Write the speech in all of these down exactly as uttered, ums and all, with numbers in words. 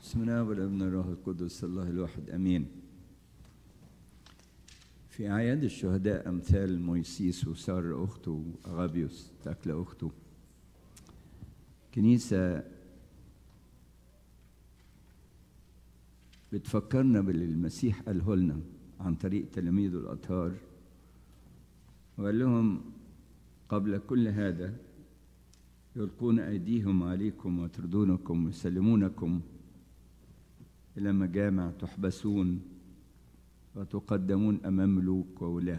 بسم الله والابن الروح القدس الله الواحد امين. في اعياد الشهداء امثال مويسيس وسار اخته واغابيوس تاكله اخته، كنيسه بتفكرنا باللي المسيح قاله لنا عن طريق تلاميذه الاطهار، وقال لهم قبل كل هذا يلقون أيديهم عليكم ويطردونكم ويسلمونكم إلى مجامع، تحبسون وتقدمون أمام ملوك وولاة.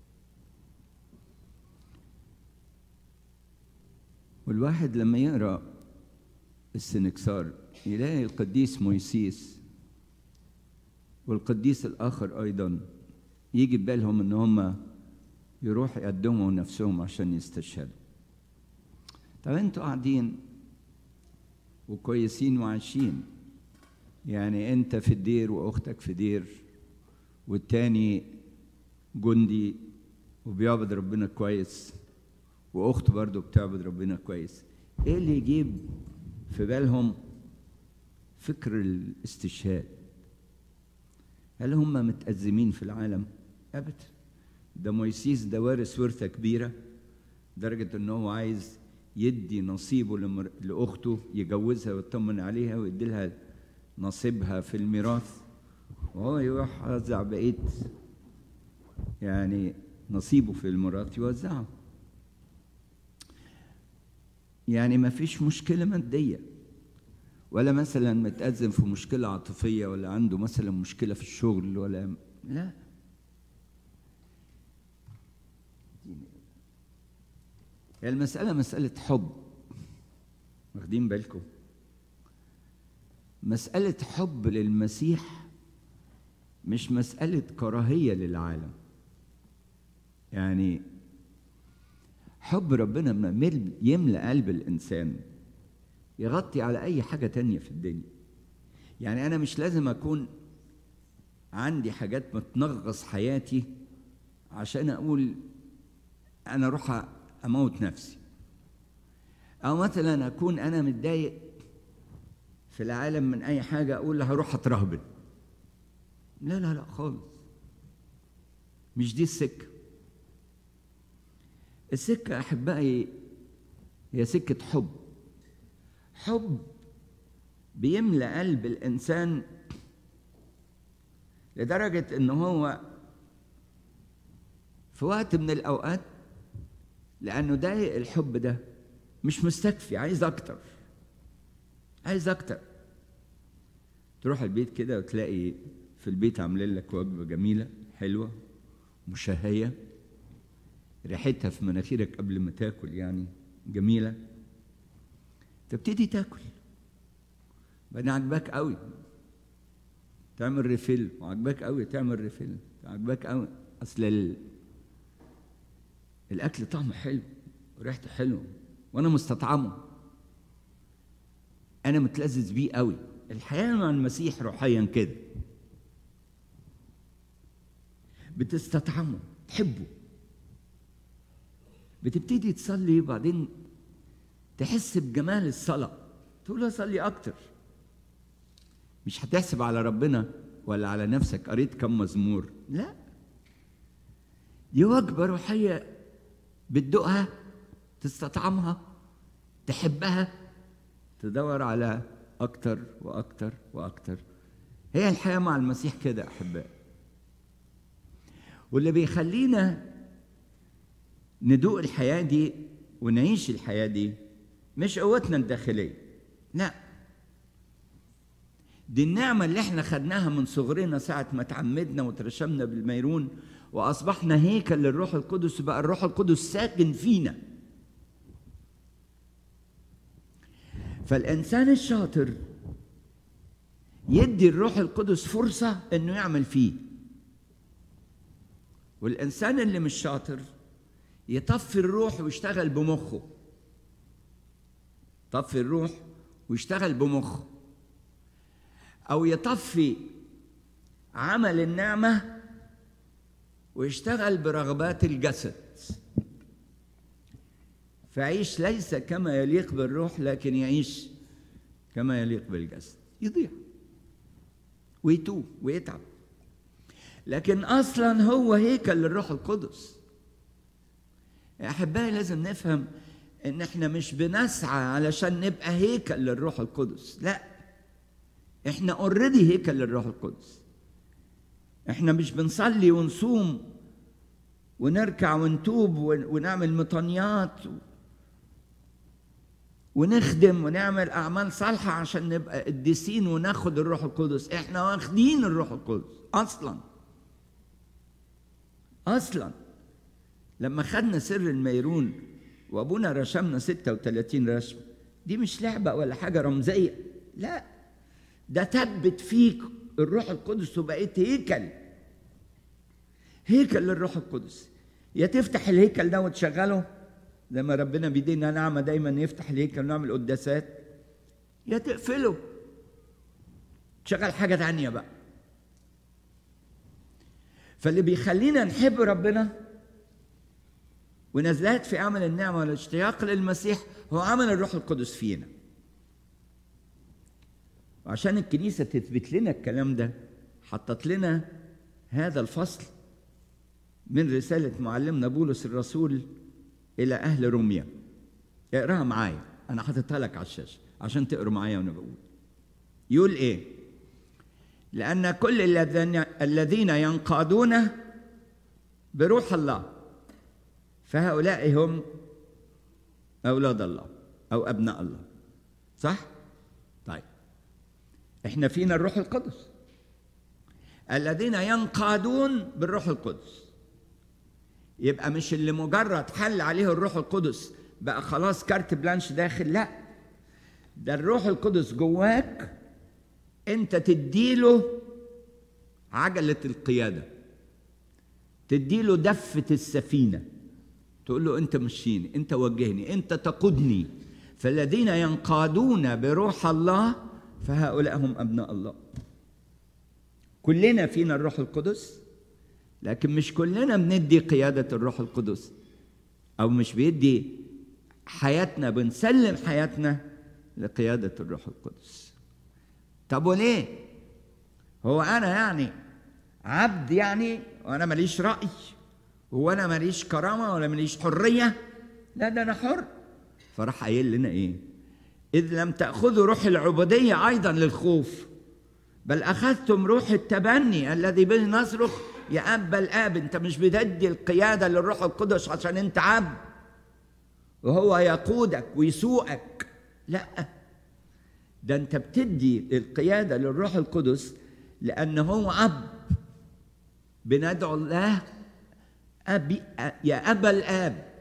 والواحد لما يقرأ السنكسار يلاقي القديس مويسيس والقديس الآخر أيضا يجي ببالهم إن هم يروحوا يقدموا نفسهم عشان يستشهدوا. طب انتوا قاعدين وكويسين وعايشين، يعني انت في الدير واختك في دير والتاني جندي وبيعبد ربنا كويس واخته برضو بتعبد ربنا كويس، ايه اللي يجيب في بالهم فكر الاستشهاد؟ هل هم متأزمين في العالم؟ ابدا. ده مويسيس ده وارث ورثة كبيرة لدرجة انه هو عايز يدي نصيبه لمر... لأخته، يجوزها ويطمن عليها ويدي لها نصيبها في الميراث، وهو يروح يوزع بقية يعني نصيبه في الميراث يوزعه. يعني ما فيش مشكلة مادية، ولا مثلا متأزم في مشكلة عاطفية، ولا عنده مثلا مشكلة في الشغل، ولا لا. هي المسألة مسألة حب، واخدين بالكم؟ مسألة حب للمسيح، مش مسألة كراهية للعالم. يعني حب ربنا يملأ قلب الإنسان يغطي على أي حاجة تانية في الدنيا. يعني أنا مش لازم أكون عندي حاجات متنغص حياتي عشان أقول أنا أروح أموت نفسي، أو مثلا أكون أنا متضايق في العالم من أي حاجة أقول هروح أترهبن. لا لا لا خالص، مش دي السكة. السكة أحبائي هي سكة حب، حب بيملأ قلب الإنسان لدرجة إن هو في وقت من الأوقات لأنه ضايق الحب ده مش مستكفي، عايز أكتر عايز أكتر. تروح البيت كده وتلاقي في البيت عاملين لك وجبة جميلة حلوة مشهية، ريحتها في مناخيرك قبل ما تاكل يعني جميلة، تبتدي تاكل بعدين عجباك قوي تعمل ريفيل، وعجباك قوي تعمل ريفيل، عجباك قوي. أصل ال... الأكل طعمه حلو وريحته حلوه وأنا مستطعمه، أنا متلذذ بيه قوي. الحياة مع المسيح روحيا كده، بتستطعمه تحبه، بتبتدي تصلي وبعدين تحس بجمال الصلاة تقول أصلي أكتر. مش هتحسب على ربنا ولا على نفسك قريت كم مزمور، لا، دي وجبة روحية بتدوقها تستطعمها تحبها تدور على أكتر وأكتر وأكتر. هي الحياة مع المسيح كده أحبائي، واللي بيخلينا ندوق الحياة دي ونعيش الحياة دي مش قوتنا الداخلية، لا، دي النعمة اللي احنا خدناها من صغرنا ساعة ما تعمدنا وترشمنا بالميرون وأصبحنا هيكل للروح القدس، بقى الروح القدس ساكن فينا. فالإنسان الشاطر يدي الروح القدس فرصة إنه يعمل فيه، والإنسان اللي مش شاطر يطفي الروح ويشتغل بمخه، يطفي الروح ويشتغل بمخه، أو يطفي عمل النعمة ويشتغل برغبات الجسد. فعيش ليس كما يليق بالروح لكن يعيش كما يليق بالجسد، يضيع. ويتوب ويتعب، لكن أصلا هو هيكل للروح القدس. يا أحبائي لازم نفهم إن إحنا مش بنسعى علشان نبقى هيكل للروح القدس، لا، إحنا أوريدي هيكل للروح القدس. إحنا مش بنصلي ونصوم ونركع ونتوب ونعمل مطنيات ونخدم ونعمل أعمال صالحة عشان نبقى قديسين وناخد الروح القدس. إحنا واخدين الروح القدس أصلا. أصلا لما خدنا سر الميرون وأبونا رشمنا ستة وثلاثين رشم، دي مش لعبة ولا حاجة رمزية، لا، ده ثبت فيك الروح القدس وبقيت هيكل، هيكل للروح القدس. يا تفتح الهيكل ده وتشغله زي ما ربنا بيدينا نعمة دايما يفتح الهيكل ونعمل قداسات، يا تقفله تشغل حاجة تانية بقى. فاللي بيخلينا نحب ربنا ونزلات في عمل النعمة والاشتياق للمسيح هو عمل الروح القدس فينا. وعشان الكنيسة تثبت لنا الكلام ده حطت لنا هذا الفصل من رسالة معلمنا بولس الرسول إلى أهل روميا. اقراها معايا، أنا حاططها لك على الشاشة عشان تقروا معايا وأنا بقول. يقول إيه؟ لأن كل الذين ينقادون بروح الله فهؤلاء هم أولاد الله أو أبناء الله. صح؟ طيب، إحنا فينا الروح القدس. الذين ينقادون بالروح القدس، يبقى مش اللي مجرد حل عليه الروح القدس بقى خلاص كارت بلانش داخل، لا، ده الروح القدس جواك انت تديله عجلة القيادة، تديله دفة السفينة، تقول له انت مشيني، انت وجهني، انت تقودني. فالذين ينقادون بروح الله فهؤلاء هم أبناء الله. كلنا فينا الروح القدس، لكن مش كلنا بندي قيادة الروح القدس، أو مش بيدي حياتنا، بنسلم حياتنا لقيادة الروح القدس. طب وليه؟ هو أنا يعني عبد يعني وأنا ماليش رأي؟ هو أنا ماليش كرامة ولا ماليش حرية؟ لا، ده أنا حر. فراح قايل لنا إيه؟ إذ لم تأخذوا روح العبودية أيضا للخوف، بل أخذتم روح التبني الذي به نصرخ يا أب الآب. أنت مش بتدي القيادة للروح القدس عشان أنت عبد وهو يقودك ويسوقك، لا، ده أنت بتدي القيادة للروح القدس لأنه هو عبد. بندعو الله أبي يا أبا الآب،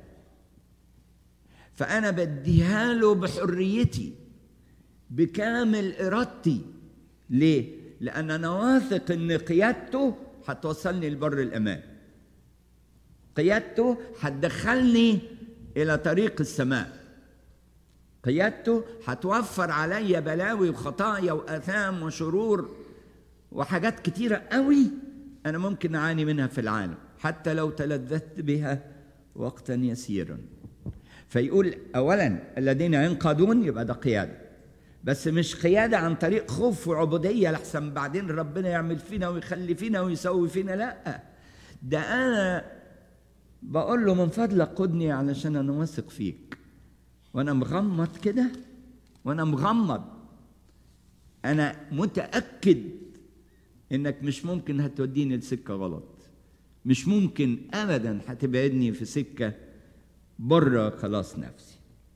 فأنا بديها له بحريتي بكامل إرادتي. ليه؟ لأن أنا واثق إن قيادته هتوصلني لبر الأمان، قيادته هتدخلني إلى طريق السماء، قيادته هتوفر علي بلاوي وخطايا وآثام وشرور وحاجات كتيرة قوي أنا ممكن أعاني منها في العالم حتى لو تلذذت بها وقتا يسيرا. فيقول أولا الذين ينقادون، يبقى ده قيادة، بس مش قيادة عن طريق خوف وعبودية لحسن بعدين ربنا يعمل فينا ويخلي فينا ويسوي فينا، لا، ده أنا بقول له من فضلك قدني علشان أنا واثق فيك، وأنا مغمض كده، وأنا مغمض أنا متأكد إنك مش ممكن هتوديني لسكة غلط، مش ممكن أبدا هتبعدني في سكة بره خلاص نفسي.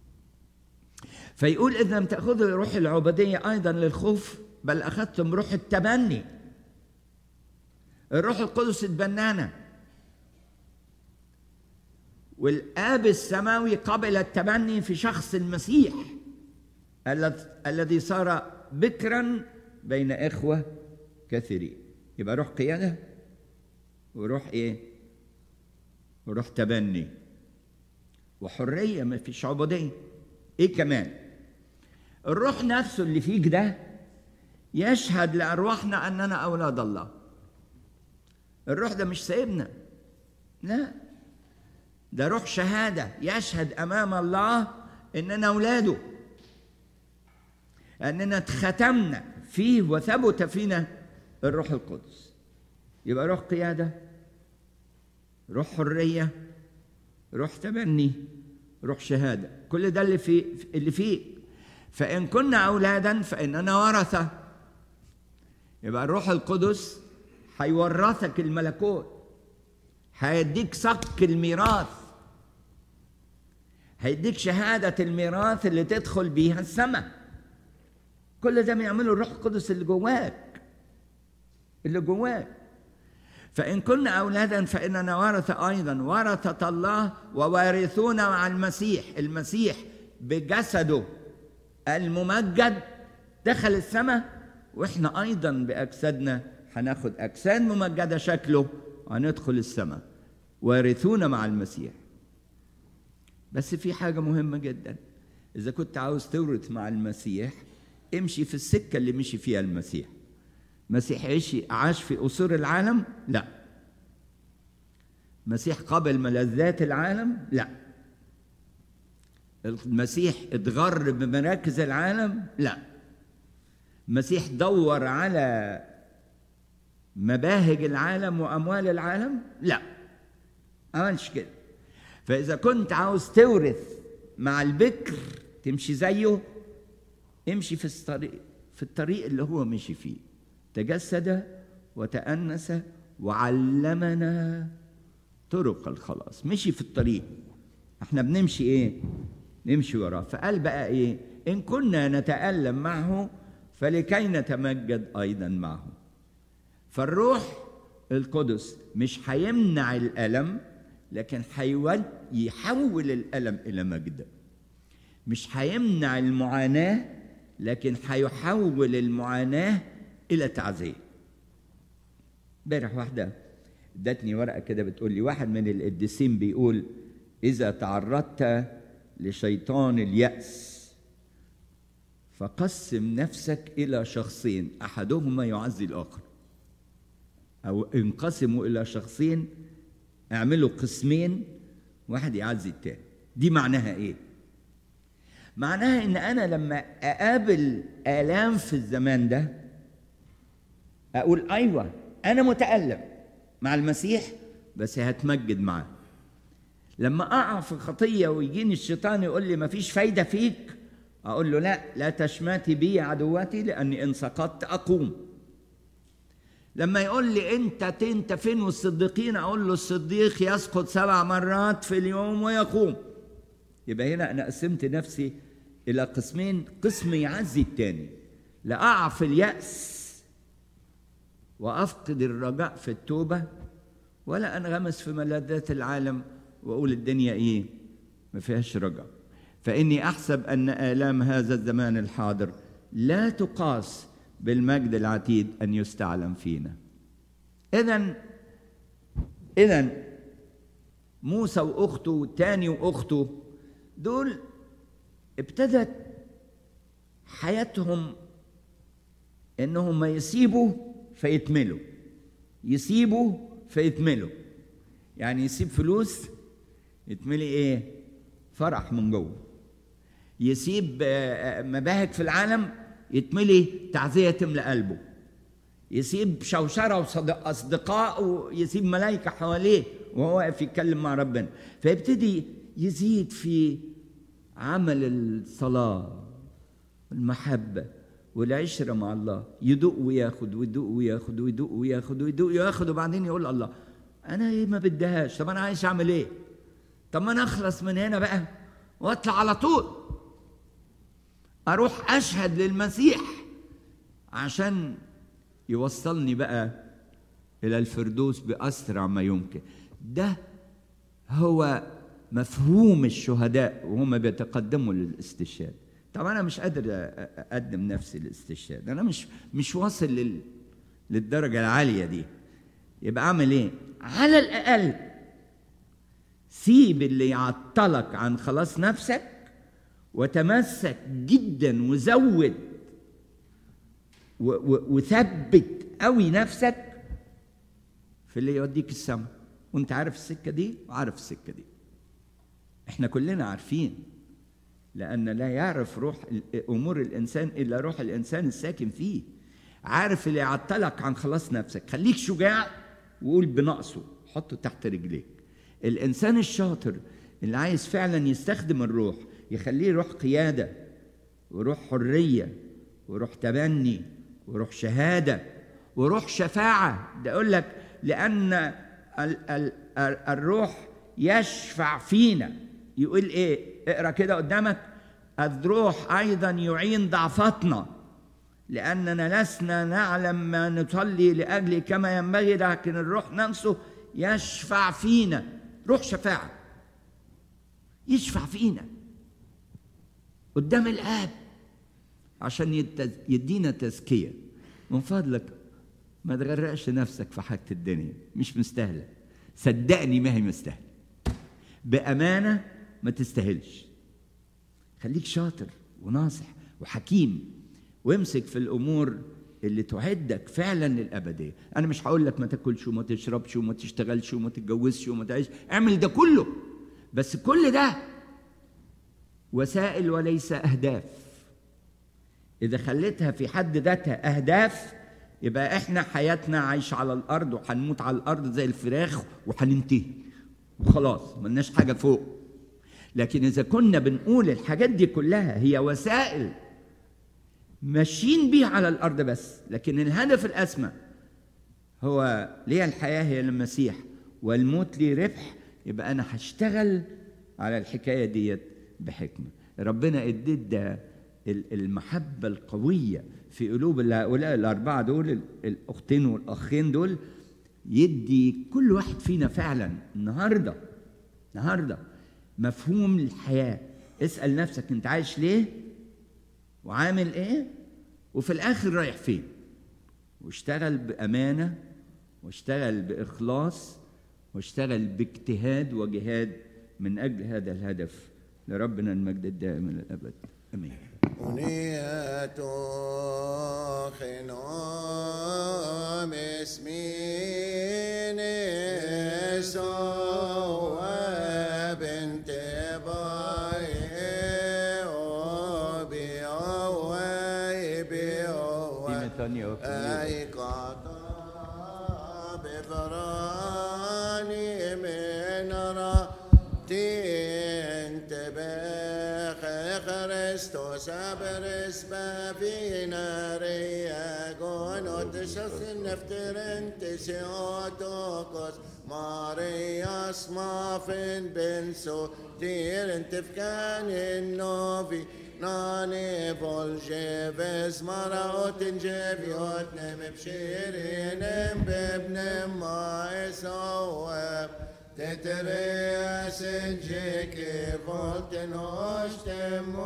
فيقول إذا لم تأخذوا روح العبودية أيضا للخوف بل أخذتم روح التبني. الروح القدس اتبنانا، والآب السماوي قبل التبني في شخص المسيح الذي صار بكرا بين إخوة كثيرين. يبقى روح قيادة وروح إيه؟ وروح تبني وحرية، ما فيش عبودية. إيه كمان؟ الروح نفسه اللي فيك ده يشهد لأرواحنا أننا أولاد الله. الروح ده مش سايبنا، لا، ده روح شهادة يشهد أمام الله إننا أولاده، أننا اتختمنا فيه وثبت فينا الروح القدس. يبقى روح قيادة، روح حرية، روح تبني، روح شهادة، كل ده اللي في اللي فيه. فإن كنا أولادا فإننا ورثة. يبقى الروح القدس هيورثك الملكوت، هيديك صك الميراث، هيديك شهادة الميراث اللي تدخل بيها السماء. كل ده بيعمله الروح القدس اللي جواك، اللي جواك. فإن كنا أولادا فإننا ورثة أيضا، ورثة الله ووارثون مع المسيح. المسيح بجسده الممجد دخل السماء، وإحنا أيضا بأجسادنا هناخد أجساد ممجدة شكله وهندخل السماء، وارثون مع المسيح. بس في حاجة مهمة جدا، إذا كنت عاوز تورث مع المسيح امشي في السكة اللي مشي فيها المسيح. المسيح عاش في قصور العالم؟ لا. المسيح قبل ملذات العالم؟ لا. المسيح اتغر بمراكز العالم؟ لا. المسيح دور على مباهج العالم وأموال العالم؟ لا، ما عملش كده. فإذا كنت عاوز تورث مع البكر تمشي زيه، امشي في الطريق في الطريق اللي هو مشي فيه. تجسد وتأنس وعلمنا طرق الخلاص. مشي في الطريق، احنا بنمشي ايه؟ نمشي وراه. فقال بقى ايه؟ إن كنا نتألم معه فلكي نتمجد أيضا معه. فالروح القدس مش هيمنع الألم، لكن هيحول الألم إلى مجد. مش هيمنع المعاناة، لكن هيحول المعاناة إلى تعزية. امبارح واحدة ادتني ورقة كده بتقول لي واحد من القديسين بيقول: إذا تعرضت لشيطان اليأس فقسم نفسك إلى شخصين، أحدهما يعزي الآخر. أو انقسموا إلى شخصين، اعملوا قسمين، واحد يعزي التاني. دي معناها إيه؟ معناها إن أنا لما أقابل آلام في الزمان ده أقول أيوة أنا متألم مع المسيح بس هتمجد معاه. لما أقع في خطية ويجيني الشيطان يقول لي مفيش فايدة فيك، أقول له لا، لا تشماتي بي عدواتي لأني إن سقطت أقوم. لما يقول لي أنت أنت فين والصديقين، أقول له الصديق يسقط سبع مرات في اليوم ويقوم. يبقى هنا أنا قسمت نفسي إلى قسمين، قسم يعزي التاني، لا أقع في اليأس وأفقد الرجاء في التوبة، ولا أنغمس في ملذات العالم وأقول الدنيا إيه ما فيهاش رجاء. فإني أحسب أن آلام هذا الزمان الحاضر لا تقاس بالمجد العتيد أن يستعلم فينا. إذن إذن موسى وأخته والتاني وأخته دول ابتدت حياتهم إنهم ما يسيبوا فيتملوا، يسيبوا فيتملوا. يعني يسيب فلوس يتملي إيه؟ فرح من جوه. يسيب مباهج في العالم يتملي تعزية تملى قلبه. يسيب شوشرة وأصدقاء ويسيب ملائكة حواليه وهو واقف يتكلم مع ربنا. فيبتدي يزيد في عمل الصلاة والمحبة والعشرة مع الله، يدوق وياخد ويدوق وياخد ويدوق وياخد ويدوق وياخد، وبعدين يقول الله أنا إيه ما بدهاش، طب أنا عايش أعمل إيه؟ طب ما أنا أخلص من هنا بقى وأطلع على طول أروح أشهد للمسيح عشان يوصلني بقى إلى الفردوس بأسرع ما يمكن. ده هو مفهوم الشهداء وهم بيتقدموا للاستشهاد. طبعا أنا مش قادر أقدم نفسي للاستشهاد، أنا مش مش واصل لل للدرجة العالية دي. يبقى أعمل إيه؟ على الأقل سيب اللي يعطلك عن خلاص نفسك وتمسك جدا وزود وثبت قوي نفسك في اللي يوديك السما. وانت عارف السكة دي وعارف السكة دي، احنا كلنا عارفين، لأن لا يعرف روح أمور الإنسان إلا روح الإنسان الساكن فيه. عارف اللي يعطلك عن خلاص نفسك. خليك شجاع وقول بنقصه، حطه تحت رجليك. الإنسان الشاطر اللي عايز فعلا يستخدم الروح، يخليه روح قيادة وروح حرية وروح تبني وروح شهادة وروح شفاعة. ده أقول لك لأن ال ال الروح يشفع فينا. يقول إيه؟ اقرأ كده قدامك: الروح أيضا يعين ضعفاتنا لأننا لسنا نعلم ما نصلي لأجله كما ينبغي، لكن الروح نفسه يشفع فينا. روح شفاعة يشفع فينا قدام الآب عشان يدينا تزكية. من فضلك ما تغرقش نفسك في حاجة الدنيا، مش مستاهلة. صدقني ما هي مستاهلة، بأمانة ما تستاهلش. خليك شاطر وناصح وحكيم، وامسك في الأمور اللي تعدك فعلا للأبدية. أنا مش هقول لك ما تاكلش وما تشربش وما تشتغلش وما تتجوزش وما تعيش، اعمل ده كله، بس كل ده وسائل وليس أهداف. إذا خليتها في حد ذاتها أهداف يبقى إحنا حياتنا عايشة على الأرض وهنموت على الأرض زي الفراخ وهننتهي وخلاص ملناش حاجة فوق. لكن إذا كنا بنقول الحاجات دي كلها هي وسائل ماشيين بيها على الأرض بس، لكن الهدف الأسمى هو ليه الحياة هي المسيح والموت لي ربح، يبقى أنا هشتغل على الحكاية ديت بحكمة. ربنا اديت ده المحبة القوية في قلوب هؤلاء الأربعة دول، الأختين والأخين دول، يدي كل واحد فينا فعلا النهاردة النهاردة مفهوم الحياة. اسأل نفسك أنت عايش ليه وعامل إيه وفي الآخر رايح فين، واشتغل بأمانة واشتغل بإخلاص واشتغل باجتهاد وجهاد من أجل هذا الهدف. لربنا المجد الدائم إلى الأبد، آمين. أنية خنام اسمين سوى بنت باي وبيوي بيوي أي قطع بفراني من راتين تبخ خريستوس أبرس بفينا رياقون وتشخص نفترن تسيوتوكوس مارياس مافن بنسو تير انتفكان النوفي ناني فولجيفز مراوت جيفيوت نم بشيرين بابن ما يسوى تتريس جيكي فولتن هوشتم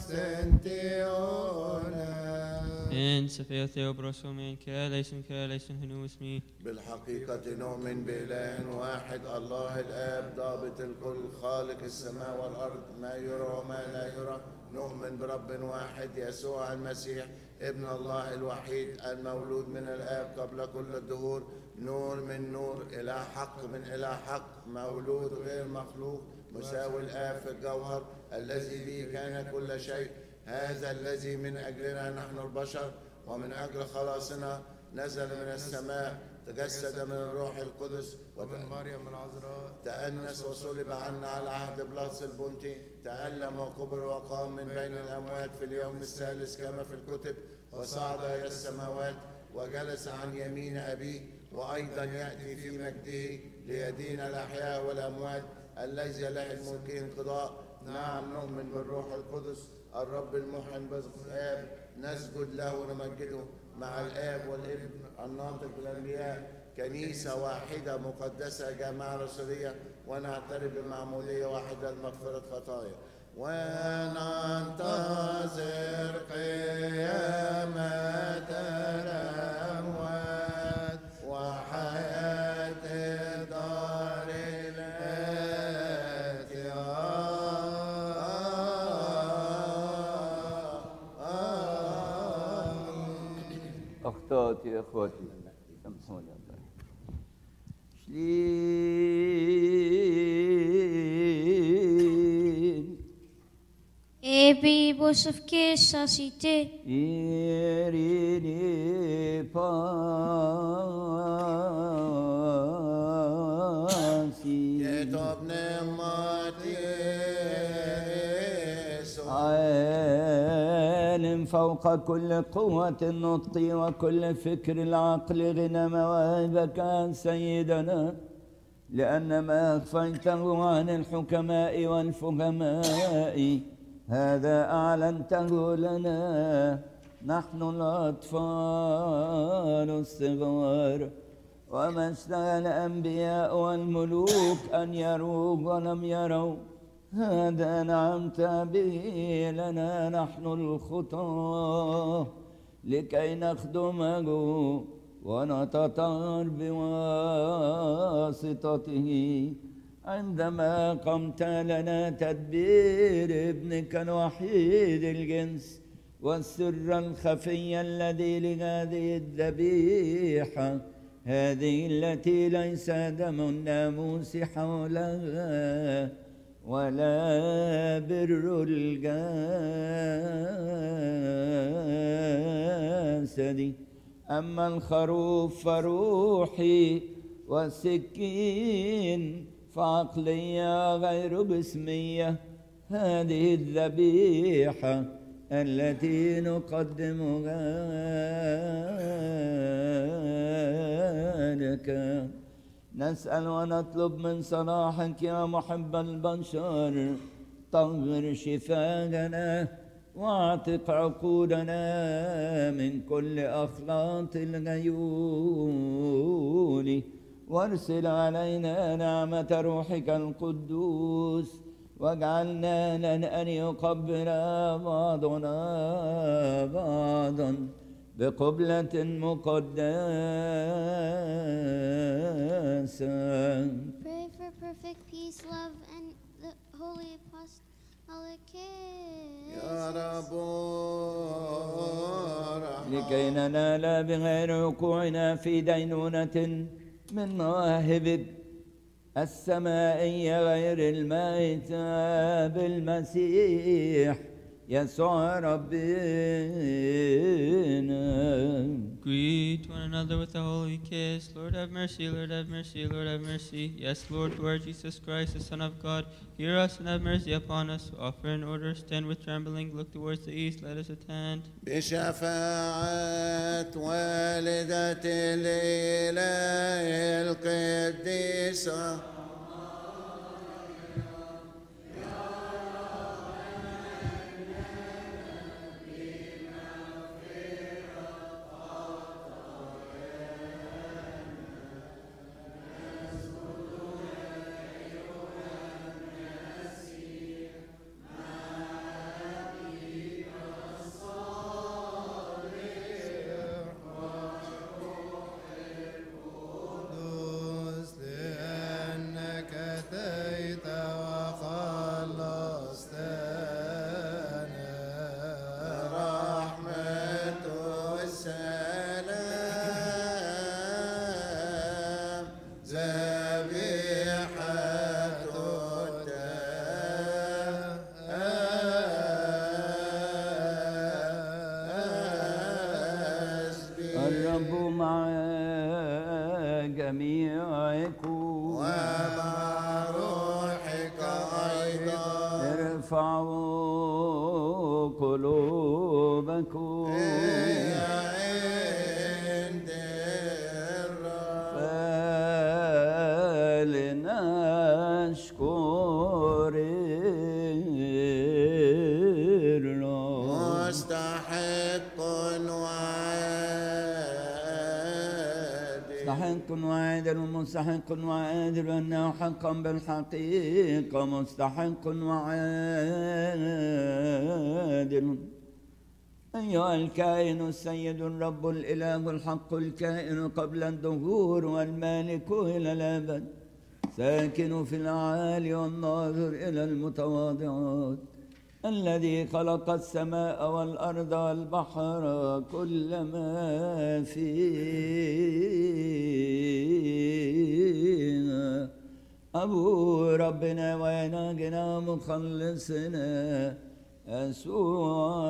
وستنتيونا إن سفير ثيوبروس ومن كاليسن كاليسن هنو اسمي. بالحقيقة نؤمن بإله واحد الله الآب ضابط الكل خالق السماء والأرض ما يرى وما لا يرى. نؤمن برب واحد يسوع المسيح ابن الله الوحيد المولود من الآب قبل كل الدهور، نور من نور، إله حق من إله حق، مولود غير مخلوق، مساوي الآب في الجوهر، الذي به كان كل شيء. هذا الذي من أجلنا نحن البشر ومن أجل خلاصنا نزل من السماء، تجسد من الروح القدس ومن مريم العذراء، تأنس وصلب عنا على عهد بلاطس البنطي، تألم وكبر وقام من بين الأموات في اليوم الثالث كما في الكتب، وصعد إلى السماوات وجلس عن يمين أبيه، وأيضا يأتي في مجده ليدين الأحياء والأموات، الذي له الملك انقضاء. نعم نؤمن بالروح القدس الرب المحن بالآب، نسجد له ونمجده مع الآب والابن الناطق بالأنبياء، كنيسة واحدة مقدسة جامعة رسولية، ونعترف بمعمودية واحدة لمغفرة خطايا، وننتظر قيامة الأموات وحياة الدار الآتية. أخطأت يا إخوتي سامحوني الله. شلين Et puis, pour ce qui est cité, إيريني فوق كل قوة النطق وكل فكر العقل غنى مواهبك سيدنا، لأن ما أخفيته عن الحكماء والفهماء هذا أعلنته لنا نحن الأطفال الصغار. وما اشتهى الأنبياء والملوك أن يروا ولم يروا، هذا نعمت به لنا نحن الخطاة لكي نخدمه ونتطهر بواسطته، عندما قمت لنا تدبير ابنك الوحيد الجنس والسر الخفي الذي لهذه الذبيحة، هذه التي ليس دم الناموس حولها ولا بر الجسد، أما الخروف فروحي والسكين فعقلية غير جسمية. هذه الذبيحة التي نقدمها لك نسأل ونطلب من صلاحك يا محب البشر، طهر شفاءنا واعتق عقولنا من كل أخلاط الغيول، وارسل علينا نعمة روحك القدوس، واجعلنا لن أن يقبل بعضنا بعضا بقبلة مقدسة. Pray for perfect peace, love, and the holy apostolic kiss. يا رب لكي ننال بغير وقوعنا في دينونة من مواهبك السمائية غير المائتة بالمسيح يسوع ربنا. Greet one another with a holy kiss. Lord have mercy, Lord have mercy, Lord have mercy. Yes, Lord, Lord Jesus Christ, the Son of God, hear us and have mercy upon us. Offer in order, stand with trembling, look towards the east, let us attend. بشفاعة والدة الإله القديسة مستحق وعادل، أنه حقا بالحقيقة مستحق وعادل. أيها الكائن السيد الرب الإله الحق الكائن قبل الدهور والمالك إلى الأبد، ساكن في الأعالي والناظر إلى المتواضعات، الذي خلق السماء والأرض والبحر كل ما فيها، أبو ربنا وإلهنا مخلصنا يسوع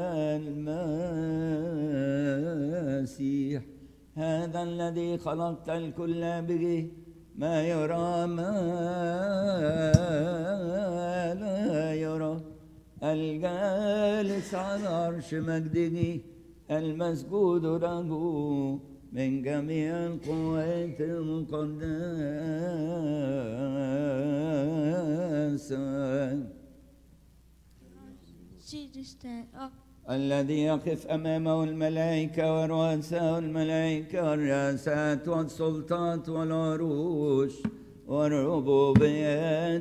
المسيح، هذا الذي خلقت الكل به، ما يرى ما لا يرى، الجالس على عرش مجده المسجود له من جميع القوات المقدسة to stand up. الذي يقف أمامه الملائكة ورؤساء الملائكة والرئاسات والسلطات والعروش والربوبيات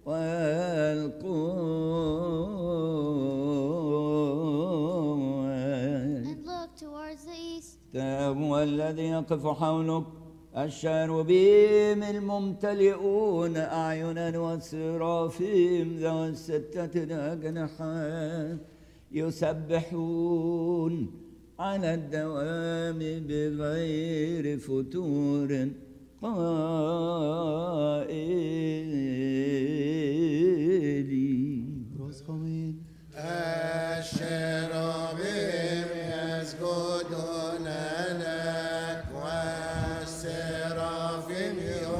والقوات. And look towards the east. هو الذي يقف حولك الشاروبيم الممتلئون أعينا والسرافيم ذوي الستة الأجنحة يسبحون على الدوام بغير فتور قائلين. الشرابيم يسجدون لك والسرافيم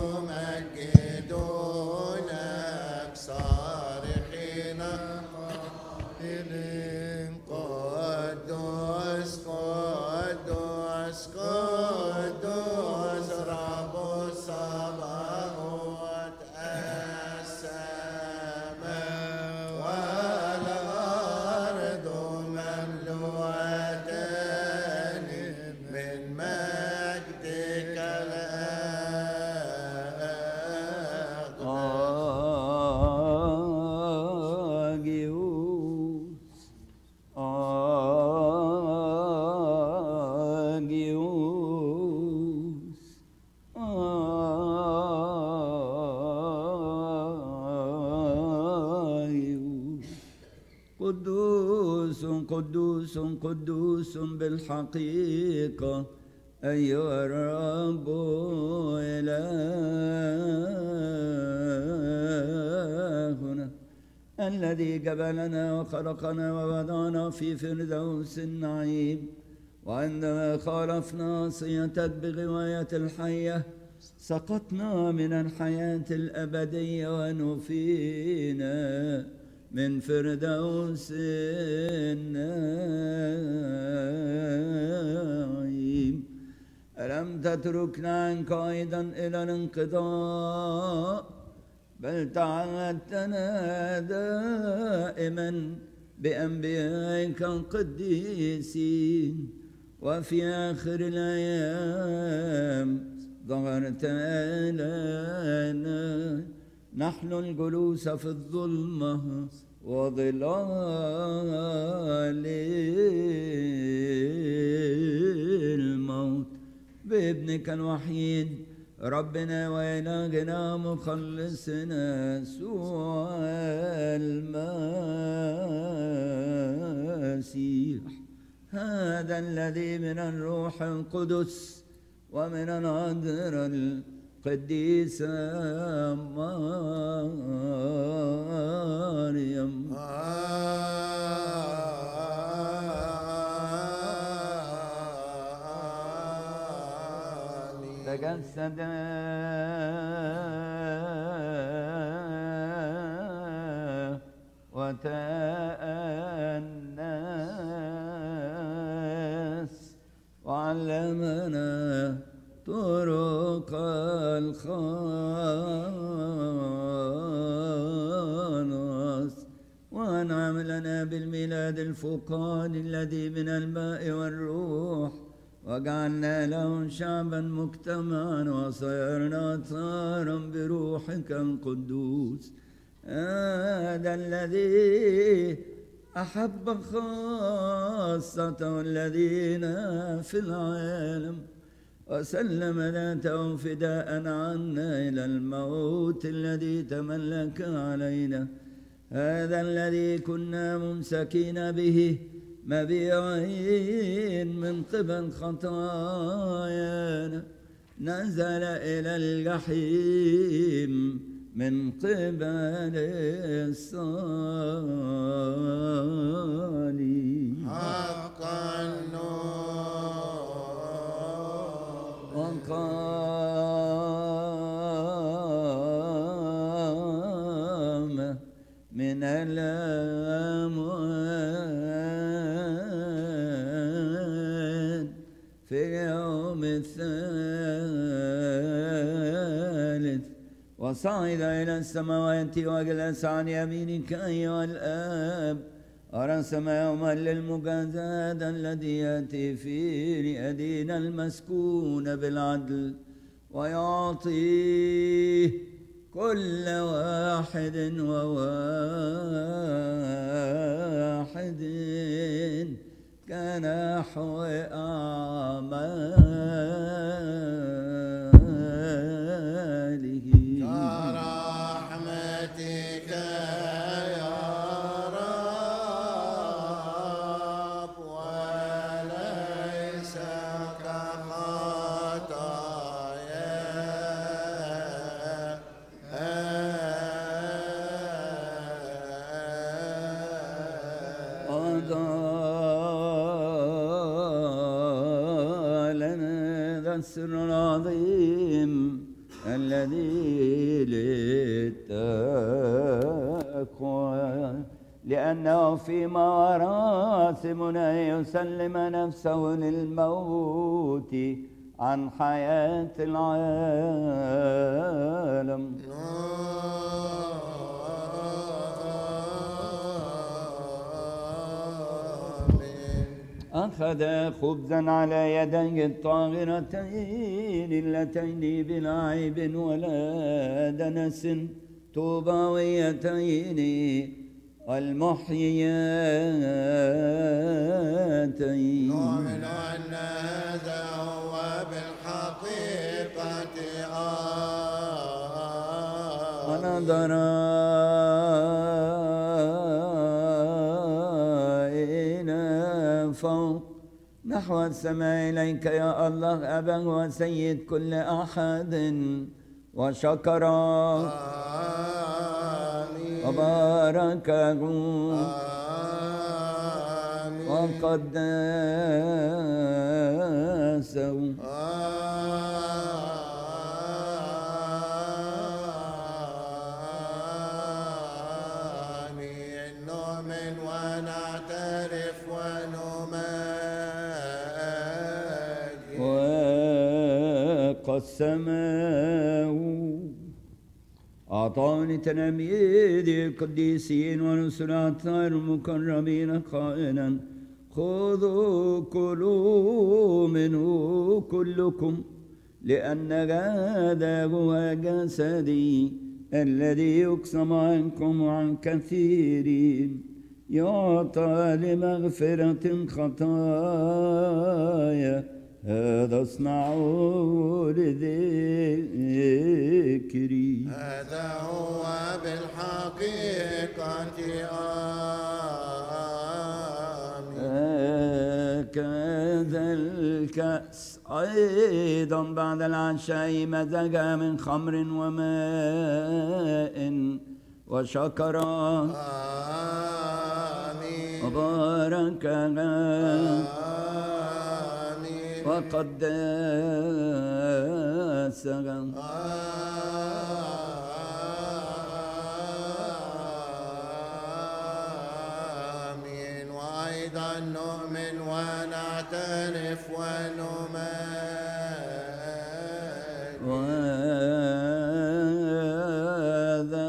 يمجدونك صارخين قائلين قدوس قدوس قدوس رب السماوات السماء والأرض مملوءتان من مجدك آجيوس آجيوس آجيوس قدوس قدوس قدوس بالحقيقة أيها الرب إلهنا الذي جبلنا وخلقنا ووضعنا في فردوس النعيم، وعندما خالفنا وصيتك بغواية الحية سقطنا من الحياة الأبدية ونفينا من فردوس النعيم. ألم تتركنا عنك أيضا إلى الانقضاء، بل تعهدتنا دائما بأنبيائك القديسين، وفي آخر الأيام ظهرت لنا نحن الجلوس في الظلمة وظلال الموت بابنك الوحيد ربنا وإلهنا مخلصنا يسوع المسيح، هذا الذي من الروح القدس ومن العذراء القديسة مريم تجسد وتأنس وعلمنا طرق الخلاص، وأنعم لنا بالميلاد الفوقاني الذي من الماء والروح، وجعلنا له شعبا مجتمعا وصيرنا طارا بروحك القدوس، هذا الذي أحب خاصة الذين في العالم وسلم ذاته فداء عنا إلى الموت الذي تملك علينا، هذا الذي كنا ممسكين به مبيعين من قبل خطايانا نزل إلى الجحيم من قبل الصليب حقا وقام من الأموات في اليوم الثالث وصعد إلى السماوات وجلس عن يمينك أيها الآب أرسم يوما للمجازاة الذي يأتي فيه ليدين المسكون بالعدل ويعطيه كل واحد وواحد كنحو أعماله كرحمتك يا رب وليس السر العظيم الذي للتقوى لأنه فيما راسمنا يسلم نفسه للموت عن حياة العالم أخذ خبزا على يديه الطاهرتين اللتين بلا عيب ولا دنس طوباويتين المحيياتين نؤمن أن هذا هو بالحقيقة ونظر فوق نحو السماء إليك يا الله أبا وسيد كل أحد وشكر وباركه وقدسه قسمه أعطاني تلاميذ القديسين ورسلات المكرمين قائلا خذوا كلوا منه كلكم لأن هذا هو جسدي الذي يقسم عنكم وعن كثيرين يعطى لمغفرة خطايا هذا اصنعوا لذكري هذا هو بالحقيقة آمين هكذا الكأس أيضا بعد العشاء مزجا من خمر وماء وشكر آمين وباركها وقدسها آمين وأيضا نؤمن ونعترف ونمجد وهذا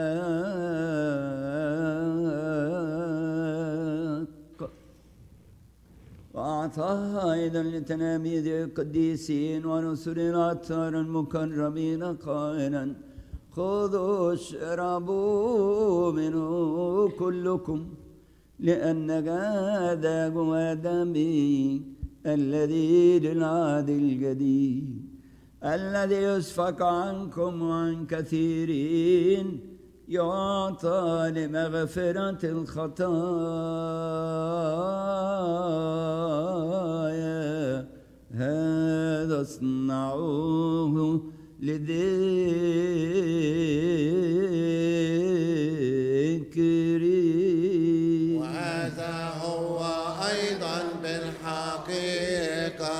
وأعطاها أيضا لتلاميذ القديسين ورسل الأطهار المكرمين قائلا خذوا اشربوا منه كلكم لأن هذا هو دمي الذي للعهد الجديد الذي يسفك عنكم وعن كثيرين يعطى لمغفرة الخطايا هذا اصنعوه لذكري وهذا هو أيضا بالحقيقة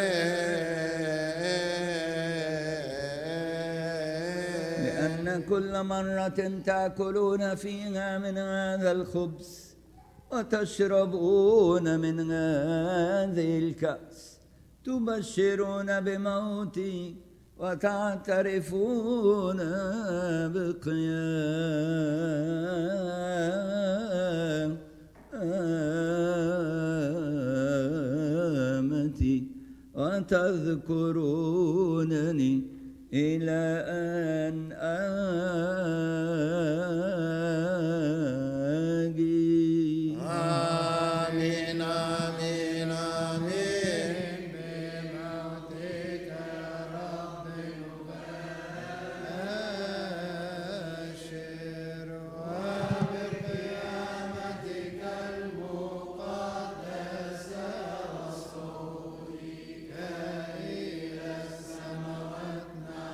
كل كل مرة تأكلون فيها من هذا الخبز وتشربون من هذه الكأس تبشرون بموتي وتعترفون بقيامتي وتذكرونني إلى أن آجي. آمين آمين آمين. بموتك رب نبشر وبقيامتك المقدسة وصعودك إلى السماوات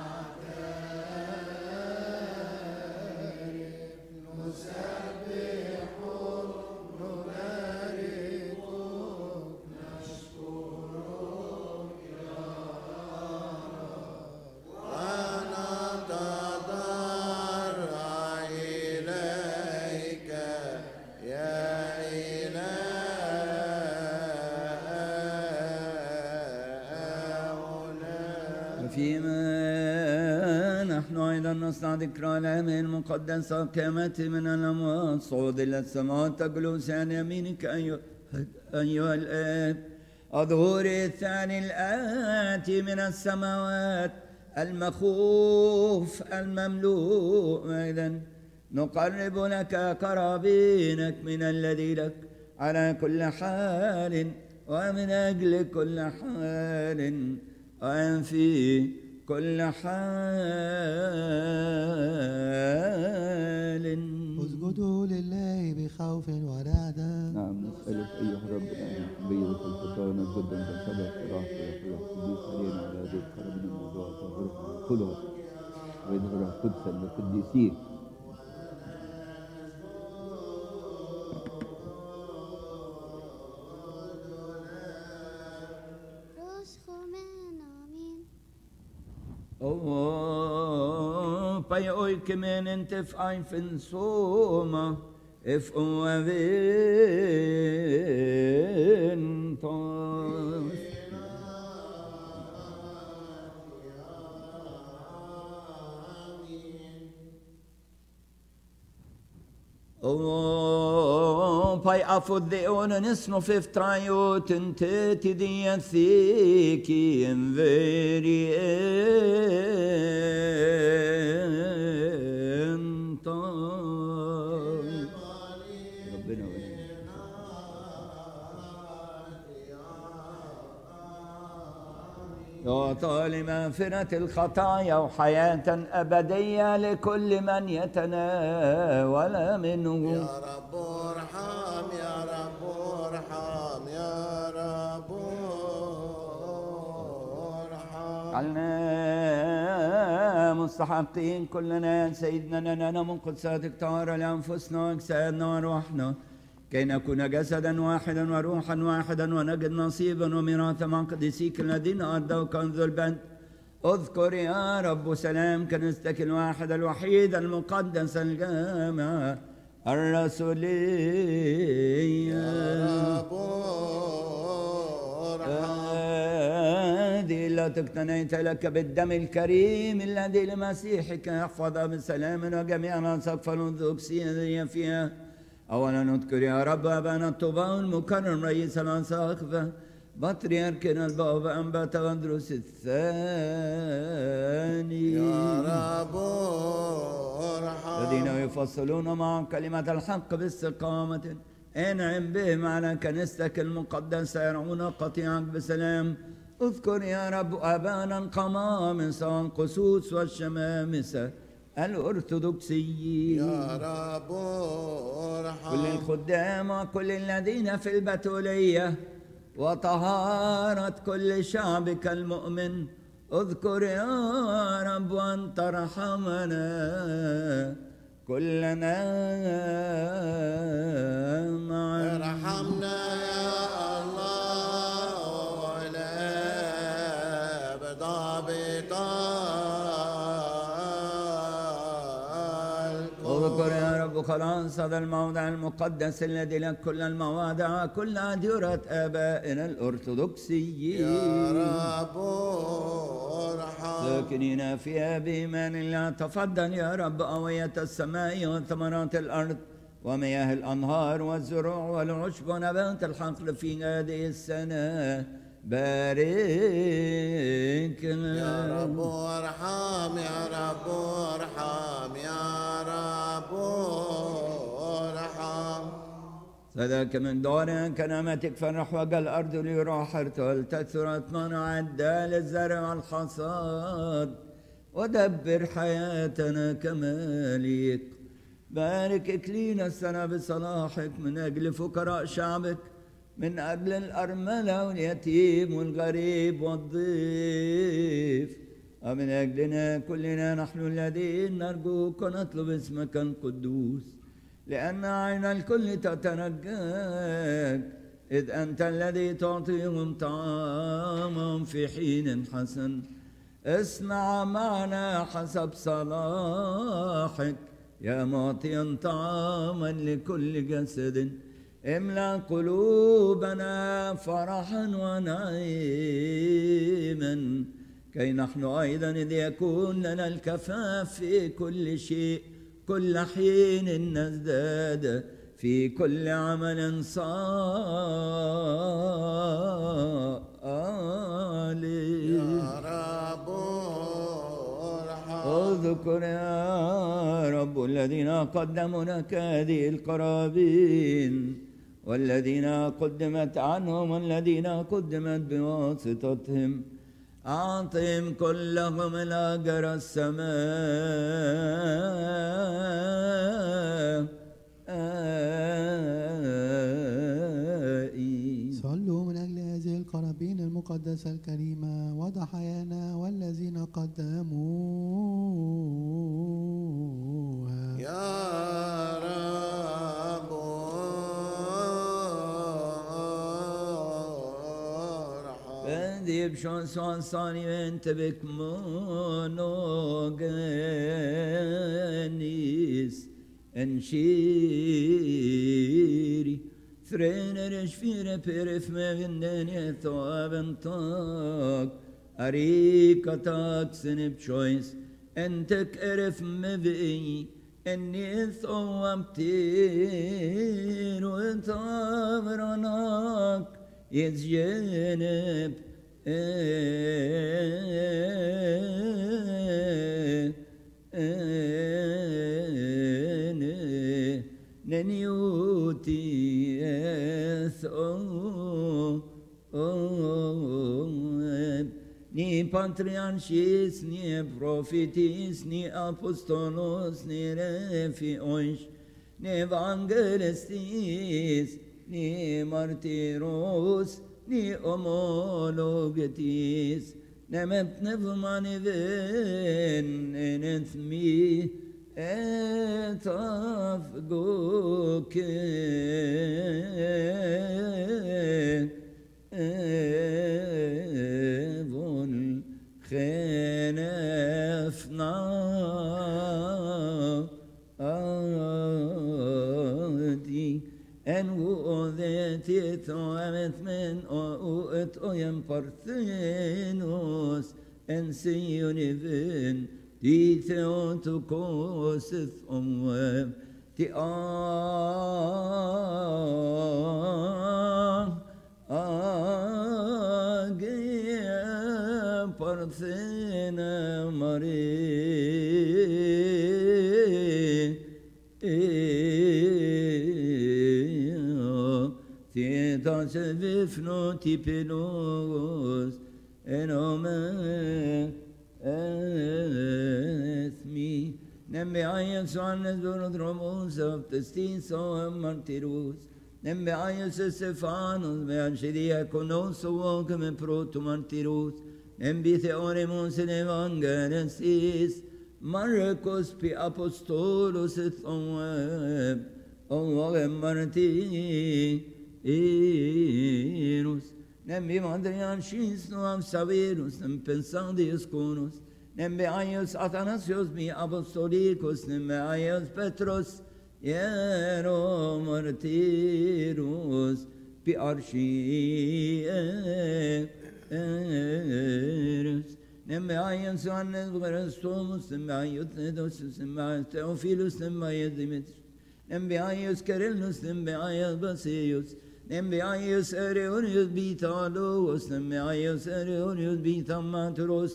فيما نحن أيضا نصنع ذكرى الأيام المقدسة قيامته من الأموات صعود إلى السماوات جلوس عن يمينك أيها, أيها الآب الظهور الثاني الآتي من السماوات المخوف المملوء أيضا نقرب لك قرابينك من الذي لك على كل حال ومن أجل كل حال وأن في كل حال اسجدوا لله بخوف ورعدة. نعم نسألك أيها الرب الآن بيضك الخطانا جدا كالسبب راح ويحرق قدوس علينا على ذي القرب من الموضوع تظهرها كلها ويظهرها قدسا للقديسين. Oh, by oi kemen en tef ein fin soma, if uavin tos. Oh, by afod de onen is no fif trajot en teti di en thiki en veri en tos. ربنا يعطى لمغفرة الخطايا وحياة أبدية لكل من يتناول منه. يا رب ارحم يا رب ارحم يا رب ارحم. جعلنا مستحقين كلنا سيدنا لنا من قدساتك طهارة لأنفسنا وأجسادنا وأرواحنا كي نكون جسدا واحدا وروحا واحدا ونجد نصيبا وميراثا مع قديسيك الذين أرضوك ذو البند. اذكر يا رب سلام كنيستك الواحدة الوحيدة المقدسة الجامعة الرسولية. يا رب هذه التي اقتنيت لك بالدم الكريم الذي لمسيحك يحفظها بسلام وجميعنا سقفا الذوكسية فيها. أولا نذكر يا رب أبانا الطوباء المكرم رئيس الأساقفة بطريركنا البابا أنبا تغندروس الثاني. يا رب ارحم. الذين يفصلون مع كلمة الحق باستقامة انعم بهم على كنيستك المقدسة يرعون قطيعك بسلام. اذكر يا رب أبانا القمامسة والقسوس والشمامسة الأرثوذكسيين. يا رب ارحم. كل الخدام وكل الذين في البتولية وطهارة كل شعبك المؤمن. اذكر يا رب أن ترحمنا كلنا معا. ارحمنا يا الله ولا بضابطات رب خلاص هذا الموضع المقدس الذي لك كل المواضع كل أديرة آبائنا الأرثوذكسيين يا رب ارحم. ساكنين فيها بإيمان الله. تفضل يا رب أوية السماء وثمرات الأرض ومياه الأنهار والزروع والعشب ونبات الحقل في هذه السنة. باركنا يا رب ارحم يا رب ارحم يا رب ارحم. فذاك من دور كنمتك فرح وجه الأرض ليروح ارتل تثر أطمان عدى للزرع والحصاد ودبر حياتنا كما ليك. بارك إكليل السنة بصلاحك من أجل فقراء شعبك من أجل الأرملة واليتيم والغريب والضيف ومن أجلنا كلنا نحن الذين نرجوك ونطلب اسمك القدوس لأن عين الكل تترجاك إذ أنت الذي تعطيهم طعامهم في حين حسن. اصنع معنا حسب صلاحك يا معطيا طعاما لكل جسد. املأ قلوبنا فرحا ونعيما كي نحن أيضا إذ يكون لنا الكفاف في كل شيء كل حين نزداد في كل عمل صالح. يا رب ارحم. اذكر يا رب الذين قدموا لك هذه القرابين والذين قدمت عنهم والذين قدمت بواسطتهم. أعطهم كلهم الأجر السمائي. صلوا من أجل هذه القرابين المقدسة الكريمة وضحايانا والذين قدموها. يا رب ارحم. فذيب شون سوان صاني انت بك مونوغانيس انشيري ثرين رشفير بيرف مغندني ثواب انطاق أريكتاك سنب شويس انتك ارف مبئي اني ثوابتين وطامرناك يتجنب ننيوتي ni patriarchis, ni prophetis, ni apostolos, ni refios, ni evangelistis, ni martyros, ni homologetis, nemet nevmani ven enethmi et afgoke evon khenefna adi en uodeti toamet men oet oyem parthenos en sioniven di theotokos omweb di a agia parthena mari Tietas vifnoti pelos enome ethmi nembe ayas anes donodromos of the stinso martirus nembe ayas Stephanos me angelia conoso welcome proto martirus nembe theoremos in evangelistis Marcos pi apostolos et onweb onweb martirus nembe Adrian Shisno am Saverus nem pensandius conus nembe aios Athanasios mi apostolicos nembe aios Petros يرو مرتيروس بأرشيروس نمبعيوس يوحنس بغرستوموس نمبعيوس ثيدوس نمبعيوس تيوفيلوس نمبعيوس ديمتريوس نمبعيوس كيرلس نمبعيوس باسيوس نمبعيوس أريونيوس بيتالوس نمبعيوس أريونيوس بيتاماتروس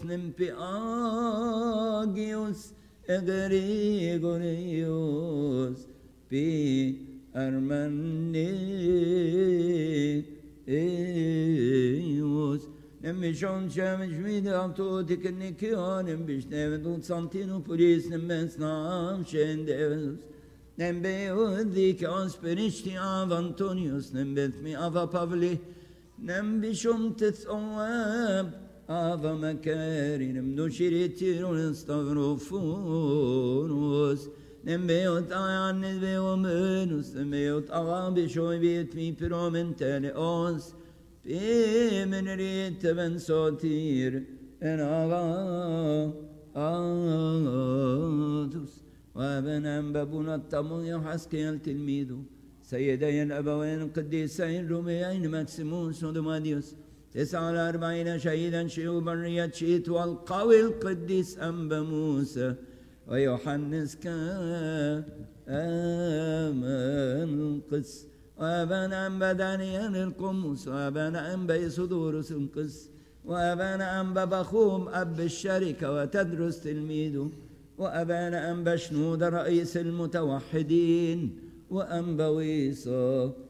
نمبعيوس إغريغوريوس بي أرمنيوس نمشون شامش ميدا عطوتك النكيان نمبش نمدون سانتينو بوليس نمس نام شندوس نمبيو ذيك أسبريشتي آف أنطونيوس نمبث مي آفا بافلي نمبشم تثواب آفا مكاري نمدو شريتيرون استغرفونوس نمبيو تايان نبيو منوس نمبيو تغابي شوي بيت مي برومن تاليوس في من ريت بن صوتير ان اغا آدوس وابن انبابونا الطمون يحسكيل تلميذو سيدي الابوين القديسين روميين ماكسيموس ودوماديوس تسعة على أربعين شهيدا شيو برية شيت والقوي القديس أنبا موسى ويوحنس كامن قس وابن أنبا دانيال القمص وابن أنبا يسودورس القس وابن أنبا بخوم أب الشركة وتدرس تلميذه وابن أنبا شنود رئيس المتوحدين وأنبا ويصا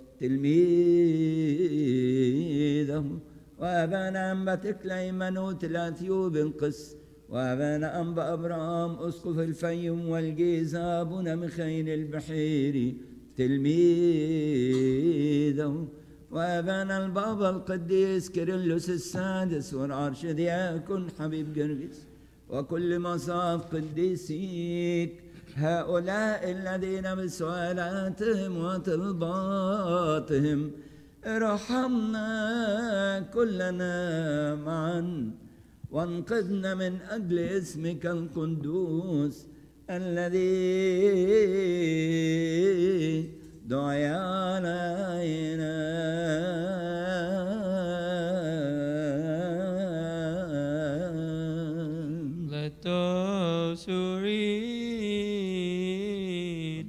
تلميذه وابن أنبا تكليمن وتلاثيوب القس وابن أنبا أبرام أسقف الفيوم والجيزة أبونا مخيل البحيري تلميذه وابن البابا القديس كيرلس السادس والأرشدياكون حبيب جرجس وكل مصاف قديسيك هؤلاء الذين بسؤالاتهم وطلباتهم ارحمنا كلنا معا وانقذنا من أجل اسمك القدوس الذي دعي علينا Let those who read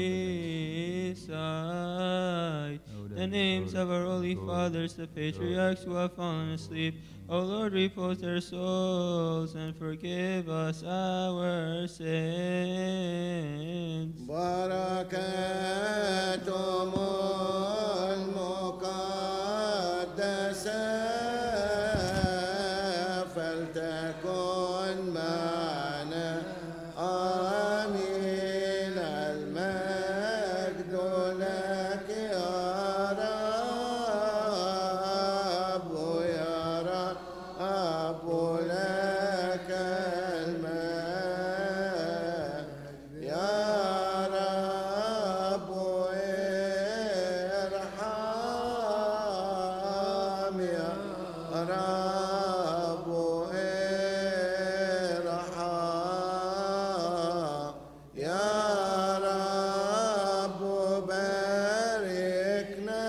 recite the names of our holy fathers, the patriarchs who have fallen asleep. O Lord, repose their souls and forgive us our sins. بركاتهم المقدسة فلتكن معنا آمين. المجد لك يا رب يا رب لك المجد يا رب ارحم يا رب ارحم يا رب باركنا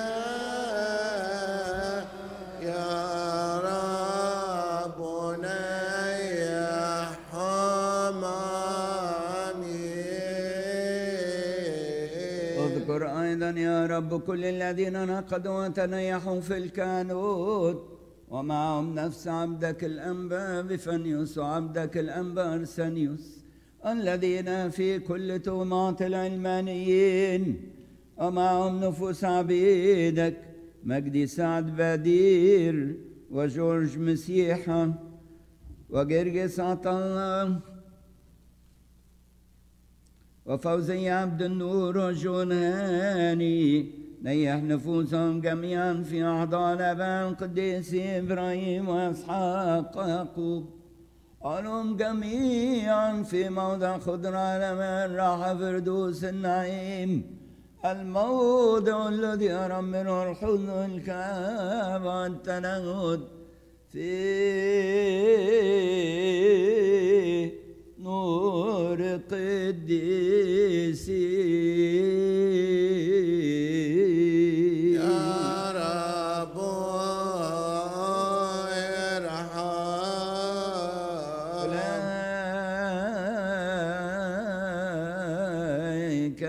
يا رب نيحهم آمين. اذكر أيضا يا رب كل الذين نقضوا وتنيحوا في الكانوت ومعهم نفس عبدك الأنبا بفنيوس وعبدك الأنبا أرسنيوس الذين في كل تومات العلمانيين ومعهم نفوس عبيدك مجدي سعد بدير وجورج مسيحة وجرجس عطلة وفوزي عبد النور وجون هاني نيح نفوسهم جميعا في أحضان الآباء القديس إبراهيم وإسحاق ويعقوب. قالهم جميعا في موضع خضرة لمن راح فردوس النعيم الموضع الذي يرى منه الحزن والكآبة والتنهد في نور قديسي يا رب ارحم أولئك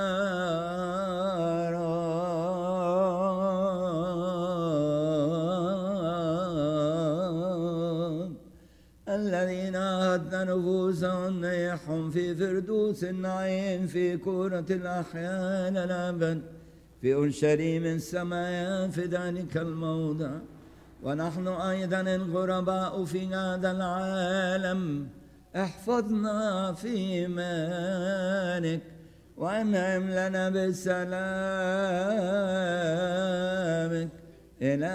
الذين عهدنا نفوسهم نيحهم في فردوس النعيم في كرة الأحياء الأبد في أورشليم السماء في ذلك الموضع. ونحن أيضا الغرباء في هذا العالم احفظنا في إيمانك وأنعم لنا بسلامك إلى